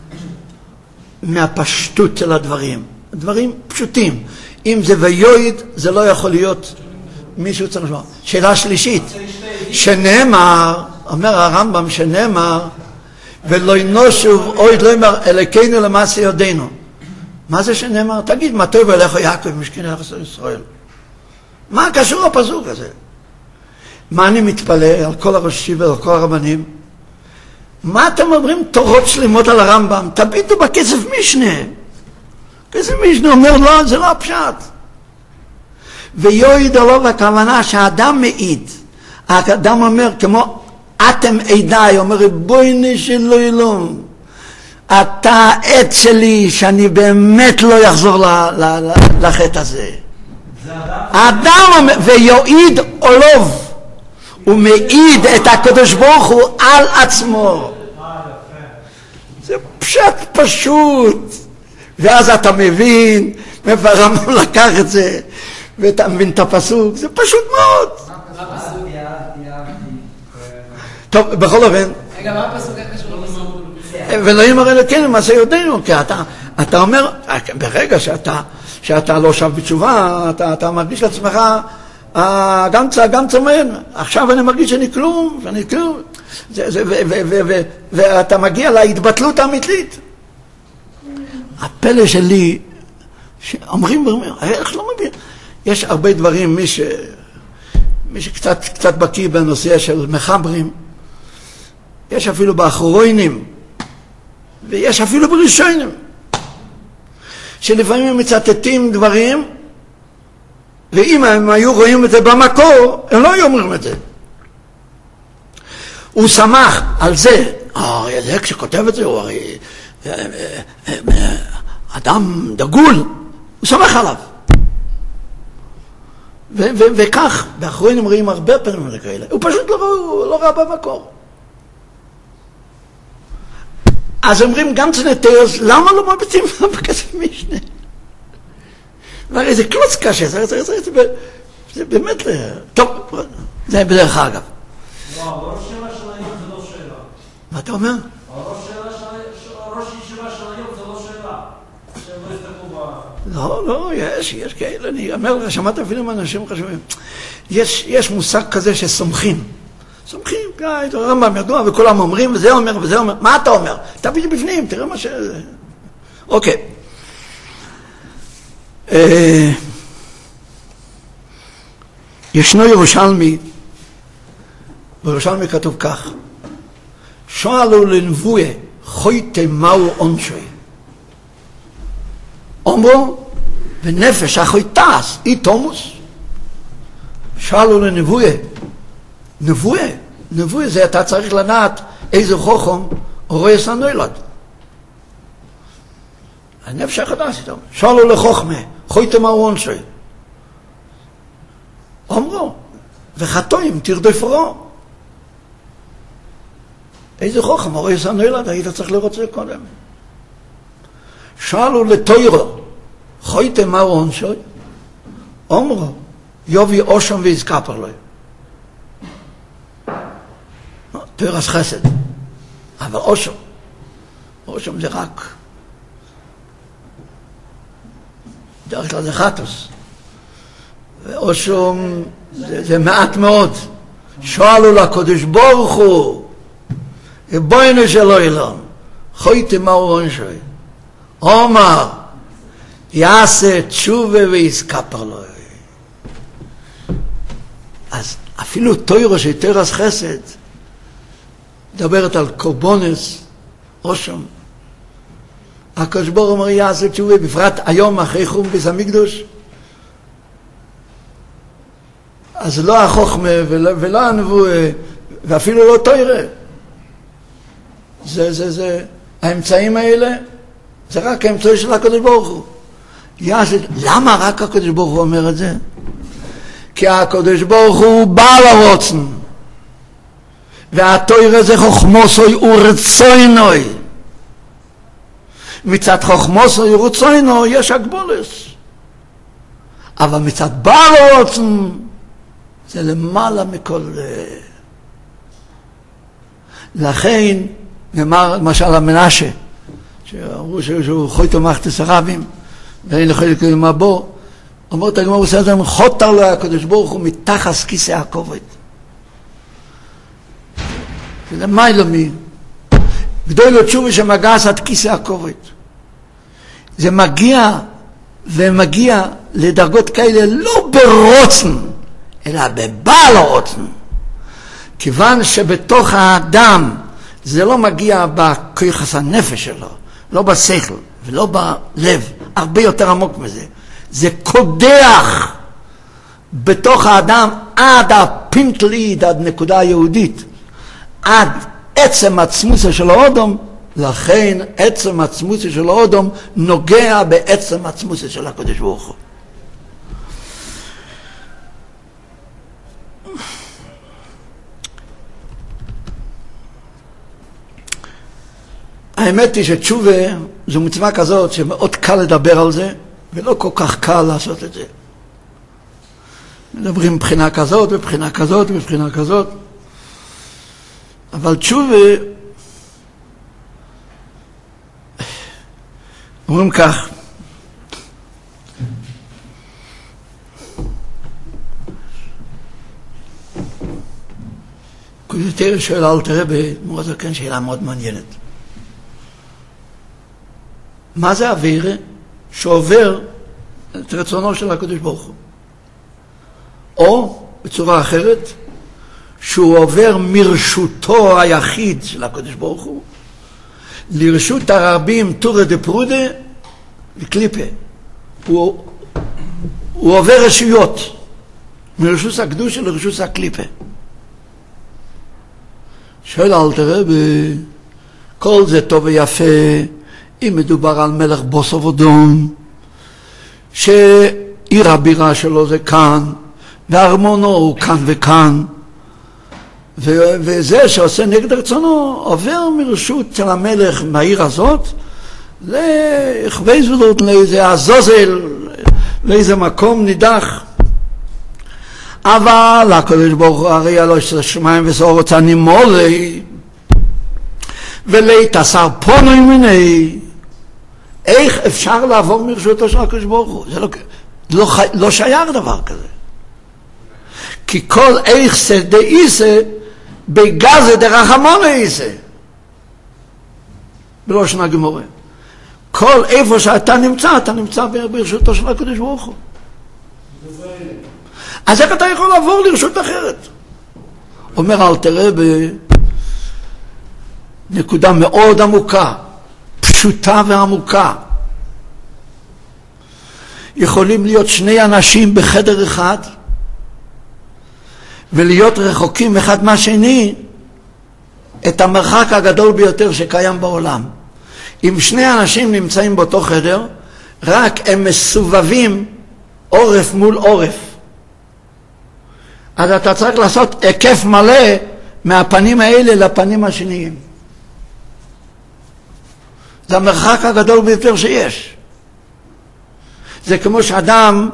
מהפשטות של הדברים. הדברים פשוטים. אם זה ויועיד, זה לא יכול להיות מישהו צריך לשמוע. שאלה שלישית, שנאמר, אומר הרמב"ם שנאמר, ולא ינושוב אוי לא אמר אלוקינו למעשה יודינו. מה זה שנאמר? תגיד מה טוב אליך יעקב משכן ארץ ישראל. מה קשור הפסוק הזה? מה אני מתפלא על כל הראשים ועל כל הרבנים? מה אתם אומרים תורות שלמות על הרמב"ם? תביטו בכסף משנה. כסף משנה אומר לא, זה לא הפשט. ויועיד עליו הכוונה שהאדם מעיד. האדם אומר כמו אתם עדיי, אומר ריבונו של עולם, אתה עד שלי שאני באמת לא יחזור לחטא הזה. האדם אומר ויועיד עליו, הוא מעיד את הקדוש ברוך הוא על עצמו. זה פשט פשוט. ואז אתה מבין מאיפה הרמב"ם לקח את זה, ואתה מבין את הפסוק, זה פשוט מאוד. טוב, בכל אופן. רגע, מה הפסוק איך קשור לפסוק? ולא יאמר אלוקינו מעשה יודינו, כי אתה אומר, ברגע שאתה לא שב בתשובה, אתה מרגיש לעצמך, גם צמאן, עכשיו אני מרגיש שאני כלום, ואתה מגיע להתבטלות האמיתית. הפלא שלי, שאומרים, איך לא מבין, יש הרבה דברים, מי שקצת בקיא בנושא של מחברים, יש אפילו באחרונים, ויש אפילו בראשונים, שלפעמים הם מצטטים דברים, ואם הם היו רואים את זה במקור, הם לא היו אומרים את זה. הוא שמח על זה, זה כשכותב את זה, הוא הרי אדם דגול, הוא שמח עליו. וכך, באחרונים רואים הרבה פעמים כאלה, הוא פשוט לא ראה במקור. אז אומרים גם צנטרס, למה לא מביטים בכסף משנה? והרי זה קלוץ קשה, זה באמת, טוב, זה בדרך אגב. לא, הראש שאלה של היום זה לא שאלה. מה אתה אומר? הראש ישיבה של היום זה לא שאלה. שהם לא יסתכלו לא, יש כאלה, אני אומר לך, שמעת אפילו מאנשים חשובים. יש מושג כזה שסומכים. סומכים, הרמב"ם ידוע, וכולם אומרים, וזה אומר, וזה אומר. מה אתה אומר? תביא בפנים, תראה מה ש... אוקיי. ישנו ירושלמי, בירושלמי כתוב כך, שואלו 'חויטה מהו עונשוי?' אומרו, ונפש החויטס, אי תומוס. שאלו לנבואה, נבואה זה אתה צריך לדעת איזה חוכם רואה סנוילד. הנפש החדש איתם. שאלו לחוכמה, חויתם ארון שוי. אומרו, וחתויים תרדפרו. איזה חוכם רואה סנוילד, היית צריך לראות זה קודם. שאלו לתוירו, חויתם ארון שוי. אומרו, יובי אושם ויזכפר לו. תורס חסד. אבל אושם זה רק דרך כלל זה חטוס. ואושם זה מעט מאוד. שואלו לקדוש ברוך הוא, בוינו שלו אילון, חויתם ארון שוי. אומר, יעשה תשובה ויזכפר לו. אז אפילו תוירו של תורס חסד מדברת על קורבונס, אושם. הקדוש ברוך הוא אומר יעשה תשובה, בפרט היום אחרי חורבן בית המקדש. אז לא החוכמה ולא הנבואה, ואפילו לא תורה. זה האמצעים האלה, זה רק האמצעי של הקדוש ברוך הוא. למה רק הקדוש ברוך הוא אומר את זה? כי הקדוש ברוך הוא בעל הרוצן. והתורה זה חוכמוסוי ורצוינוי. מצד חוכמוסוי ורצוינוי יש הגבולס. אבל מצד בעל הרוצן זה למעלה מכל... לכן נאמר למשל המנשה, שאמרו שהוא חוי תומחת הרבים, ואין יכול לקרוא מבוא, אומרת הגמרא בסדר, חותר לו הקדוש ברוך הוא מתחת כיסא הכובד. זה למיילו מי? גדול תשובה שמגעס עד כיסא הכובד. זה מגיע ומגיע לדרגות כאלה לא ברוצן, אלא בבעל הרוצן. כיוון שבתוך האדם זה לא מגיע בכוח הנפש שלו, לא בשכל ולא בלב, הרבה יותר עמוק מזה. זה קודח בתוך האדם עד הפינטליד, עד נקודה יהודית, עד עצם עצמוסה של האודום. לכן עצם עצמוסה של האודום נוגע בעצם עצמוסה של הקדוש ברוך הוא. האמת היא שתשובה זו מצווה כזאת שמאוד קל לדבר על זה ולא כל כך קל לעשות את זה. מדברים מבחינה כזאת ובחינה כזאת ובחינה כזאת, אבל תשובה אומרים כך, יותר שואל אל תראה במורת זקן שאלה מאוד מעניינת. מה זה עבירה שעובר את רצונו של הקדוש ברוך הוא? או בצורה אחרת, שהוא עובר מרשותו היחיד של הקדוש ברוך הוא לרשות הרבים תורא דפרודה וקליפה. הוא עובר רשויות מרשות הקדושה לרשות הקליפה. שואל אל תראה, כל זה טוב ויפה אם מדובר על מלך בוסר ודום, שעיר הבירה שלו זה כאן, והארמונו הוא כאן וכאן, וזה שעושה נגד רצונו עובר מרשות של המלך מהעיר הזאת לחוויזולות, לאיזה עזוזל, לאיזה מקום נידח. אבל הקדוש ברוך הוא הרי עלו שמיים וסורות אני מולי ולית עשר פונוי מיני. איך אפשר לעבור מרשותו של הקדוש ברוך הוא? זה לא שייך דבר כזה. כי כל איך זה דאיסה בגזה דרחמונה איסה. בלושן הגמרא. כל איפה שאתה נמצא ברשותו של הקדוש ברוך הוא. אז איך אתה יכול לעבור לרשות אחרת? אומר אל תראה בנקודה מאוד עמוקה, פשוטה ועמוקה. יכולים להיות שני אנשים בחדר אחד ולהיות רחוקים אחד מהשני את המרחק הגדול ביותר שקיים בעולם. אם שני אנשים נמצאים באותו חדר, רק הם מסובבים עורף מול עורף. אז אתה צריך לעשות היקף מלא מהפנים האלה לפנים השניים. זה המרחק הגדול ביותר שיש. זה כמו שאדם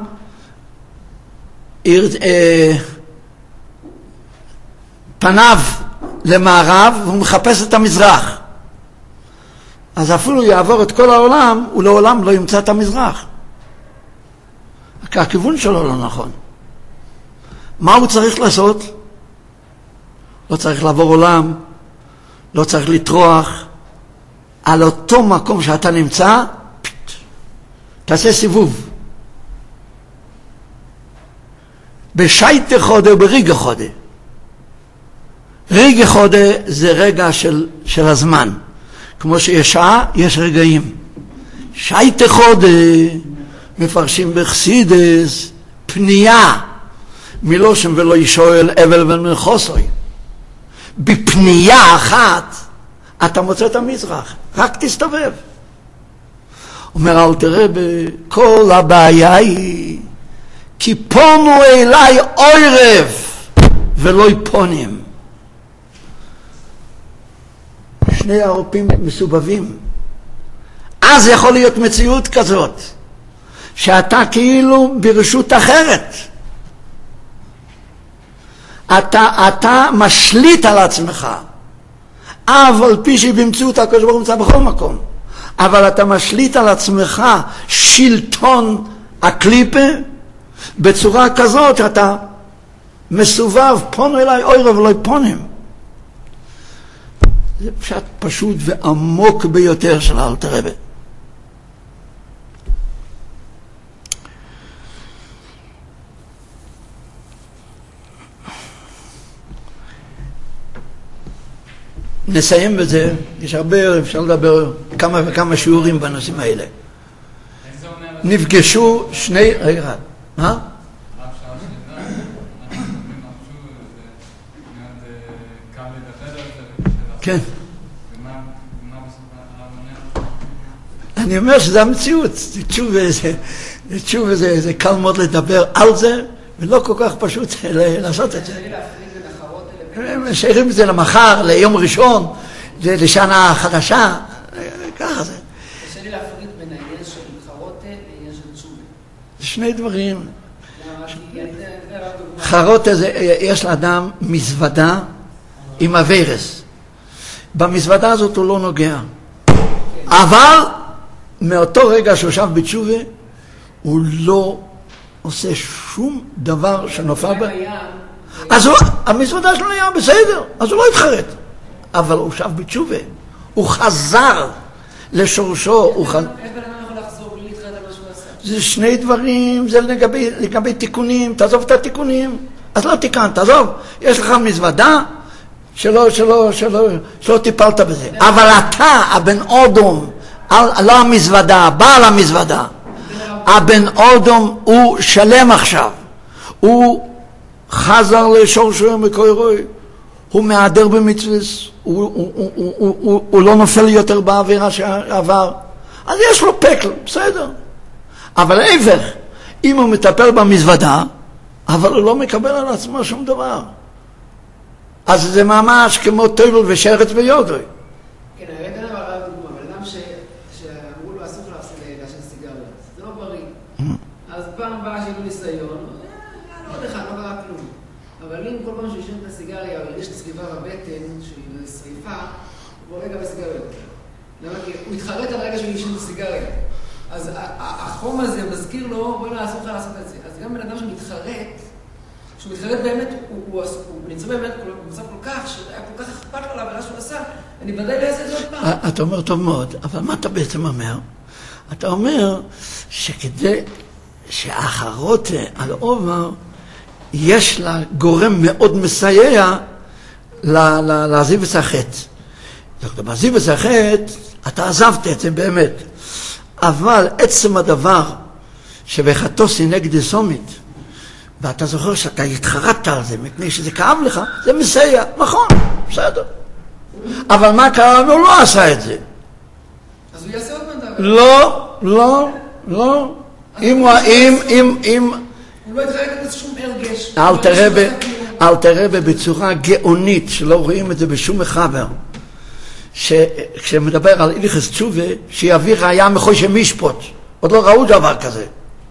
פניו למערב והוא מחפש את המזרח. אז אפילו יעבור את כל העולם, הוא לעולם לא ימצא את המזרח. כי הכיוון שלו לא נכון. מה הוא צריך לעשות? לא צריך לעבור עולם, לא צריך לטרוח. על אותו מקום שאתה נמצא, תעשה סיבוב. בשייט חודה ובריגה חודה. ריגה חודה זה רגע של הזמן. כמו שיש שעה, יש רגעים. שייט חודה, מפרשים בחסידס, פנייה, מלושן ולא ישואל אבל ומחוסוי. בפנייה אחת, אתה מוצא את המזרח, רק תסתובב. אומר אל תראה, כל הבעיה היא, כי פונו אליי עורב ולא יפונים. שני העורפים מסובבים. אז יכול להיות מציאות כזאת, שאתה כאילו ברשות אחרת. אתה משליט על עצמך. אבל פי שבמציאות הקדוש ברוך הוא נמצא בכל מקום. אבל אתה משליט על עצמך שלטון הקליפה בצורה כזאת שאתה מסובב, פונו אליי אוירב ולא פונים. זה פשט פשוט ועמוק ביותר של אלתר רבי. נסיים בזה, יש הרבה, אפשר לדבר כמה וכמה שיעורים בנושאים האלה. נפגשו שני, רגע, מה? כן. אני אומר שזה המציאות, תשובה זה קל מאוד לדבר על זה, ולא כל כך פשוט לעשות את זה. משאירים את זה למחר, ליום ראשון, לשנה חדשה, ככה זה. קשה לי להפריד בין העניין של חרוטה לעניין של תשובה. זה שני דברים. חרוטה זה, יש לאדם מזוודה עם הווירס. במזוודה הזאת הוא לא נוגע. אבל מאותו רגע שהוא ישב בתשובה, הוא לא עושה שום דבר שנופל בה. אז המזוודה שלו היה בסדר, אז הוא לא התחרט. אבל הוא שב בתשובה, הוא חזר לשורשו. איך בן אדם יכול לחזור בלי להתחרט על מה שהוא עשה? זה שני דברים, זה לגבי תיקונים, תעזוב את התיקונים. אז לא תיקנת, תעזוב. יש לך מזוודה שלא טיפלת בזה. אבל אתה, הבן אודום, לא המזוודה, בעל המזוודה. הבן אודום הוא שלם עכשיו. הוא חזר לשורשו מקורוי, הוא מעדר במצוות, הוא לא נופל יותר בעבירה שעבר. אז יש לו פקל, בסדר. אבל להפך, אם הוא מטפל במזוודה, אבל הוא לא מקבל על עצמו שום דבר. אז זה ממש כמו טובל ושרץ ויוגוי. כן, אני אתן אבל דוגמה, בן אדם שאמרו לו אסור לעשן סיגריות, זה לא בריא. אז פעם הבאה שיהיה לו ניסיון, לא לך, לא קרה כלום. אבל אם כל פעם שהוא ישן את הסיגריה, או יש צליבה בבטן של שריפה, הוא רגע בסיגריות. למה? כי הוא התחרט על הרגע שהוא ישן את הסיגריה. אז החום הזה מזכיר לו, בואי לא, אסור לך לעשות את זה. אז גם בן אדם שמתחרט, כשהוא מתחרט באמת, הוא נמצא באמת במצב כל כך, שהיה כל כך אכפת לו לעבירה שהוא עשה, אני ודאי לא אעשה את זה עוד פעם. אתה אומר טוב מאוד, אבל מה אתה בעצם אומר? אתה אומר שכדי שהחרוטה על עובר, יש לה גורם מאוד מסייע לעזיב את החטא. בעזיב את החטא, אתה עזבת את זה באמת. אבל עצם הדבר שבחטוסי נגד סומית, ואתה זוכר שאתה התחרטת על זה, מפני שזה כאב לך, זה מסייע, נכון, בסדר. אבל מה קרה? הוא לא עשה את זה. אז הוא יעשה עוד פעם. לא. הוא לא התחרט על שום הרגש. אל תראה בצורה גאונית, שלא רואים את זה בשום מחבר, כשמדבר על הלכות תשובה, שיביא ראיה מחושן משפט. עוד לא ראו דבר כזה.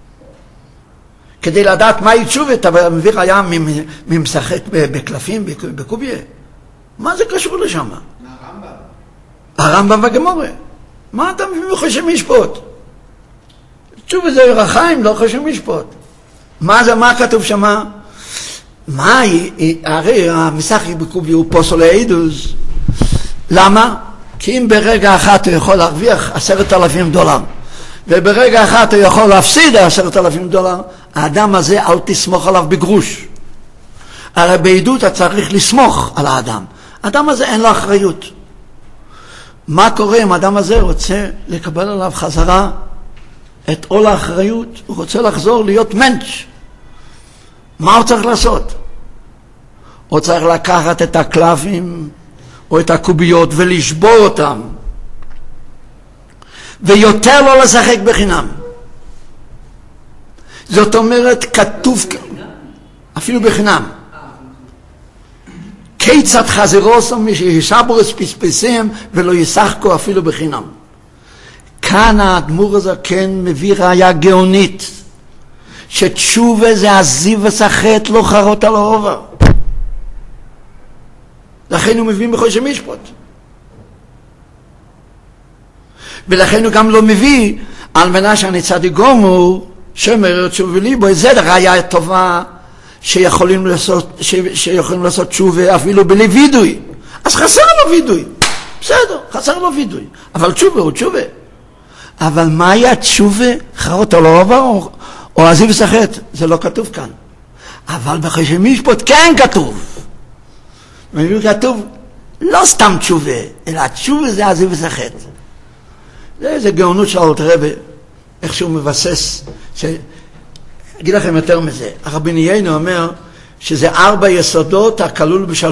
כדי לדעת מהי תשובה, אתה מביא ראיה ממשחק בקלפים, בקוביה. מה זה קשור לשם? הרמב"ם והגמורה. מה אתה מביא מחושן משפט? תשובה זה רחיים, לא חושן משפט. מה כתוב שם? הרי המשחק בקוביה הוא פוסל העידוס. למה? כי אם ברגע אחת הוא יכול להרוויח $10,000, וברגע אחת הוא יכול להפסיד $10,000, האדם הזה אל תסמוך עליו בגרוש. הרי בעדות אתה צריך לסמוך על האדם. האדם הזה אין לו אחריות. מה קורה אם האדם הזה רוצה לקבל עליו חזרה את עול האחריות? הוא רוצה לחזור להיות מנץ'. מה הוא צריך לעשות? הוא צריך לקחת את הקלפים או את הקוביות ולשבור אותם, ויותר לא לשחק בחינם. זאת אומרת, כתוב אפילו בחינם. כיצד חזרוסם שישבורס פספסיהם ולא ישחקו אפילו בחינם. כאן האדמו"ר הזקן מביא ראיה גאונית, שתשובה זה הזיו ושחט לא חרות על העובר. לכן הוא מביא מחושן משפט. ולכן הוא גם לא מביא על מנה שאני צדיק גמור שמר תשובה וליבו. זה ראיה טובה שיכולים לעשות תשובה אפילו בלי וידוי. אז חסר לו וידוי, בסדר, חסר לו וידוי, אבל תשובה הוא תשובה. אבל מה היה תשובה? חרות על העובר או הזיו ושחט? זה לא כתוב כאן. אבל בחושן משפט כן כתוב. כתוב לא סתם תשובה, אלא תשובה זה הזיו ושחט. זה גאונות של אלתר רבי, איך שהוא מבסס. אגיד לכם יותר מזה, הרבי ניינו אומר שזה 4 יסודות הכלול ב3.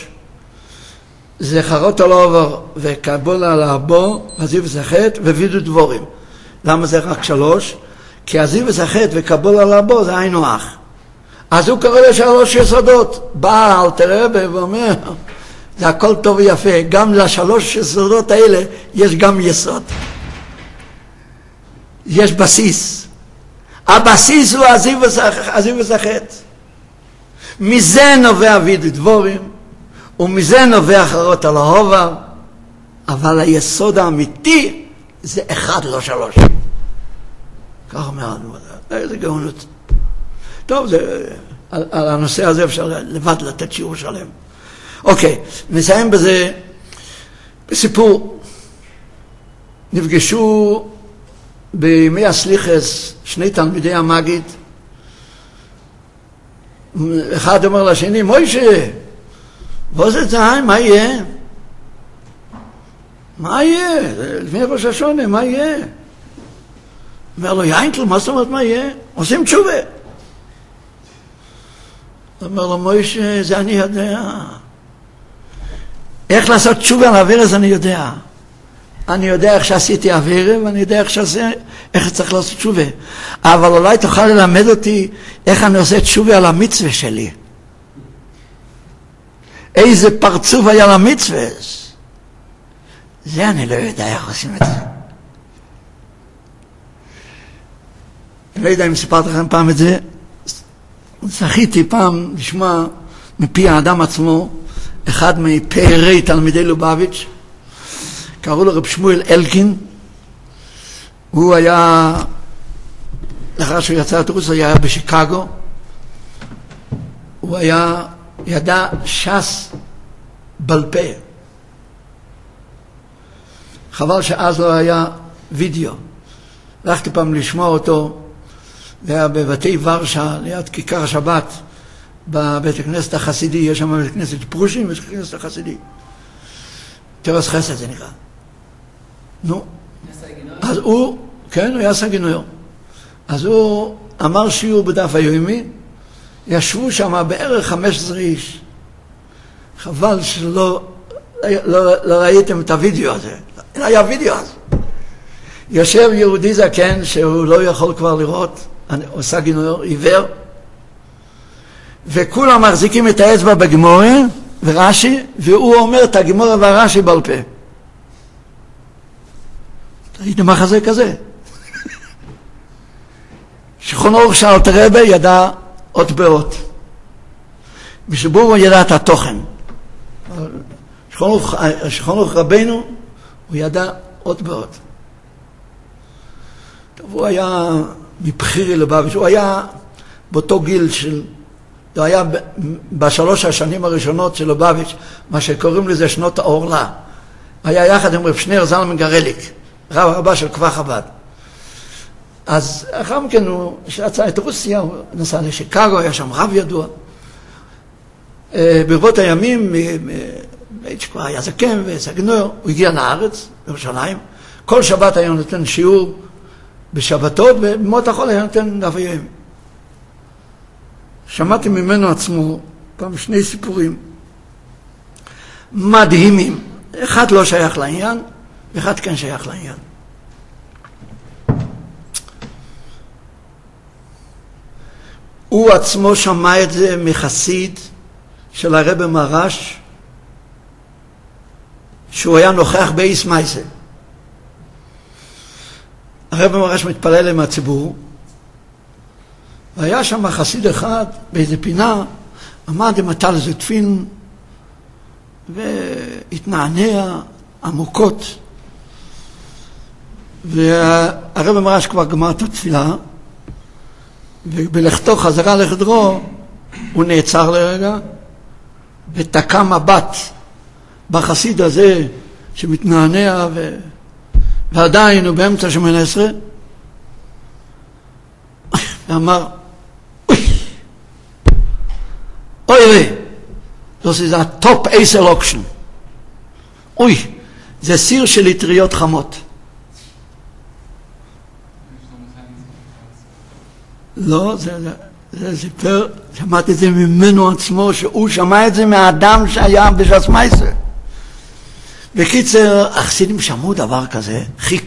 זה חרות על העובר וקבול על הבור, הזיו ושחט ווידוי דבורים. למה זה רק 3? כי הזיו ושחט וקבול על הבור זה היינו הך. אז הוא קורא ל3 יסודות. בא אלתר רבי ואומר, זה הכל טוב ויפה, גם ל3 יסודות האלה יש גם יסוד. יש בסיס. הבסיס הוא הזיו ושחט. מזה נובע וידוי דבורים, ומזה נובע חרות על העובר, אבל היסוד האמיתי זה 1 לא 3. כך אומר, זה גאונות. טוב, על הנושא הזה אפשר לבד לתת שיעור שלם. אוקיי, נסיים בזה בסיפור. נפגשו בימי הסליחס 2 תלמידי המגיד. אחד אומר לשני, מוישה, בוא זה מה יהיה? מה יהיה? לפני ראש השונה, מה יהיה? אומר לו, יינקל, מה זאת אומרת מה יהיה? עושים תשובה. אומר לו, מוישה, זה אני יודע. איך לעשות תשובה על האווירס אני יודע. אני יודע איך שעשיתי אווירה, ואני יודע איך צריך לעשות תשובה. אבל אולי תוכל ללמד אותי איך אני עושה תשובה על המצווה שלי. איזה פרצוף היה למצווה. זה אני לא יודע איך עושים את זה. אני לא יודע אם סיפרתי לכם פעם את זה. זכיתי פעם לשמוע מפי האדם עצמו, אחד מפארי תלמידי לובביץ', קראו לו רב שמואל אלקין. הוא היה, לאחר שהוא יצא לתרוץ, הוא היה בשיקגו. הוא היה, ידע ש"ס בעל פה. חבל שאז לא היה וידאו. הלכתי פעם לשמוע אותו, זה היה בבתי ורשה, ליד כיכר השבת, בבית הכנסת החסידי. יש שם בית הכנסת פרושים, בית הכנסת החסידי. תרס חסד זה נקרא. נו. אז הוא, כן, הוא היה סגינויר. אז הוא אמר שיעור בדף היומי, ישבו שם בערך 15 איש. חבל שלא לא ראיתם את הוידאו הזה. היה וידאו אז. יושב יהודי זקן שהוא לא יכול כבר לראות, עושה גינור עיוור, וכולם מחזיקים את האצבע בגמורה ורש"י, והוא אומר את הגמורה והרש"י בעל פה. ראיתם מחזה כזה? שולחן ערוך של אלתר רבי ידע אות באות. בשבור הוא ידע את התוכן. שולחן ערוך רבינו הוא ידע אות באות. הוא היה מבחירי לבביץ', הוא היה באותו גיל של, הוא היה בשלוש השנים הראשונות של לבביץ', מה שקוראים לזה שנות האורלה. היה יחד עם רב שניאור זלמן גרליק, רב רבה של כפר חב"ד. אז אחר מכן הוא יצא את רוסיה, הוא נסע לשיקגו, היה שם רב ידוע. ברבות הימים, כבר היה זקן וסגנור, הוא הגיע לארץ, לירושלים. כל שבת היה נותן שיעור בשבתות, ובמות החול היה נותן דף היומי. שמעתי ממנו עצמו פעם שני סיפורים מדהימים. אחד לא שייך לעניין, ואחד כן שייך לעניין. הוא עצמו שמע את זה מחסיד של הרב מרש, שהוא היה נוכח באיס מייסה. הרב מרש מתפלל עם הציבור, והיה שם חסיד אחד באיזה פינה, עמד עם הטל איזה תפילין, והתנענע עמוקות. והרב מרש כבר גמר את התפילה, ובלכתו חזרה לחדרו, הוא נעצר לרגע, ותקע מבט בחסיד הזה שמתנענע, ועדיין הוא באמצע שמונה עשרה, ואמר, אוי ראה, זה הטופ 10 אוקשן. אוי, זה סיר של אטריות חמות. לא, זה סיפר, שמעתי את זה ממנו עצמו, שהוא שמע את זה מהאדם שהיה בש"ס מייסה. בקיצר, החסידים שמעו דבר כזה,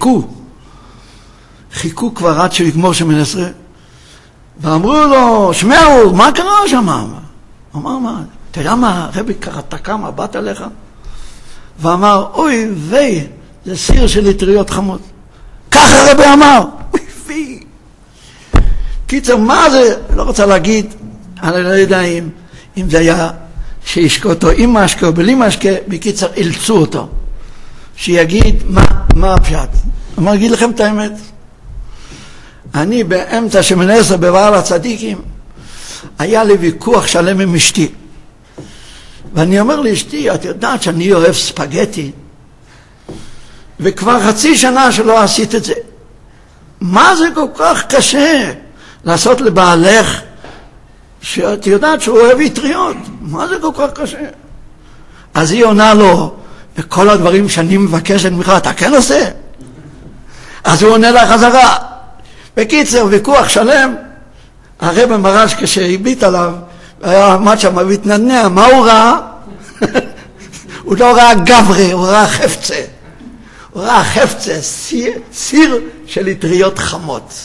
חיכו כבר עד שיגמור שמונה עשרה, ואמרו לו, שמעו, מה קרה שם? הוא אמר, מה? אתה יודע מה, רבי ככה תקע מבט עליך? ואמר, אוי וי, זה סיר של אטריות חמות. ככה רבי אמר, אוי וי. קיצר, מה זה? לא רוצה להגיד, אני לא יודע אם זה היה שישקו אותו עם משקה או בלי משקה, בקיצר, אילצו אותו. שיגיד, מה הפשט? אני אגיד לכם את האמת. אני באמצע שמונה עשרה בבעל הצדיקים, היה לי ויכוח שלם עם אשתי. ואני אומר לאשתי, את יודעת שאני אוהב ספגטי, וכבר חצי שנה שלא עשית את זה. מה זה כל כך קשה לעשות לבעלך, שאת יודעת שהוא אוהב אטריות? מה זה כל כך קשה? אז היא עונה לו, וכל הדברים שאני מבקשת ממך, אתה כן עושה? אז הוא עונה לה חזרה. בקיצר, ויכוח שלם, הרב מרש כשהביט עליו, היה עמד שם והתנענע, מה הוא ראה? הוא לא ראה גברי, הוא ראה חפצה. הוא ראה חפצה, סיר של אטריות חמות.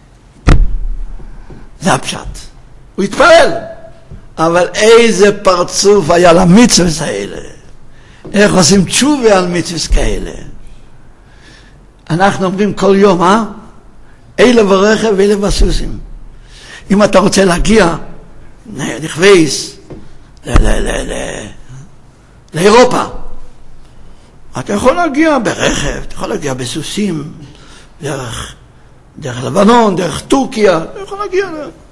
זה הפשט. הוא התפעל. אבל איזה פרצוף היה למצוות האלה. איך עושים תשובה על מצוות כאלה. אנחנו אומרים כל יום, אלה ברכב ואלה בסוסים. אם אתה רוצה להגיע, נכוויס, לאירופה, אתה יכול להגיע ברכב, אתה יכול להגיע בסוסים, דרך לבנון, דרך טורקיה, אתה יכול להגיע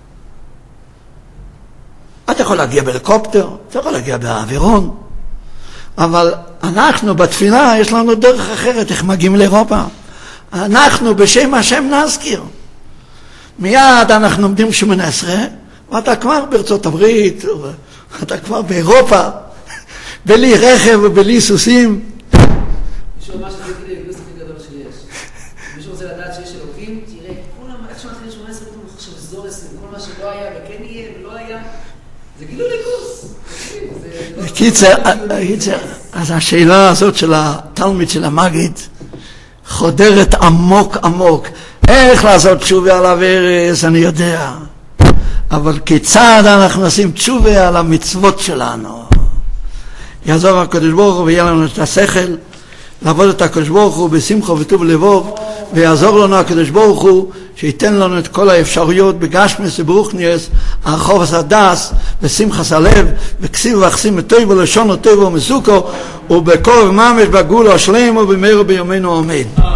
אתה יכול להגיע בהליקופטר, אתה יכול להגיע באווירון, אבל אנחנו בתפילה יש לנו דרך אחרת, איך מגיעים לאירופה. אנחנו בשם השם נזכיר. מיד אנחנו עומדים 18, ואתה כבר בארצות הברית, אתה כבר באירופה, בלי רכב ובלי סוסים. מישהו אמר שזה כאילו הגלוס הכי גדול שיש. מישהו רוצה לדעת שיש אלוקים, תראה, כולם, איך שמתחילים 18 קיצר, אז השאלה הזאת של התלמיד של המגיד חודרת עמוק עמוק. איך לעשות תשובה על הוורס, אני יודע. אבל כיצד אנחנו נשים תשובה על המצוות שלנו? יעזור הקדוש ברוך הוא ויהיה לנו את השכל לעבוד את הקדוש ברוך הוא בשמחה וטוב לבוב, ויעזור לנו הקדוש ברוך הוא שייתן לנו את כל האפשרויות בגשמס וברוכניאס, הרחוב הדס ושמחת הלב וכסיב ואחסים טוב ולשון טוב ומסוכו ובקור ממש בגול השלם ובמהרה בימינו אמן.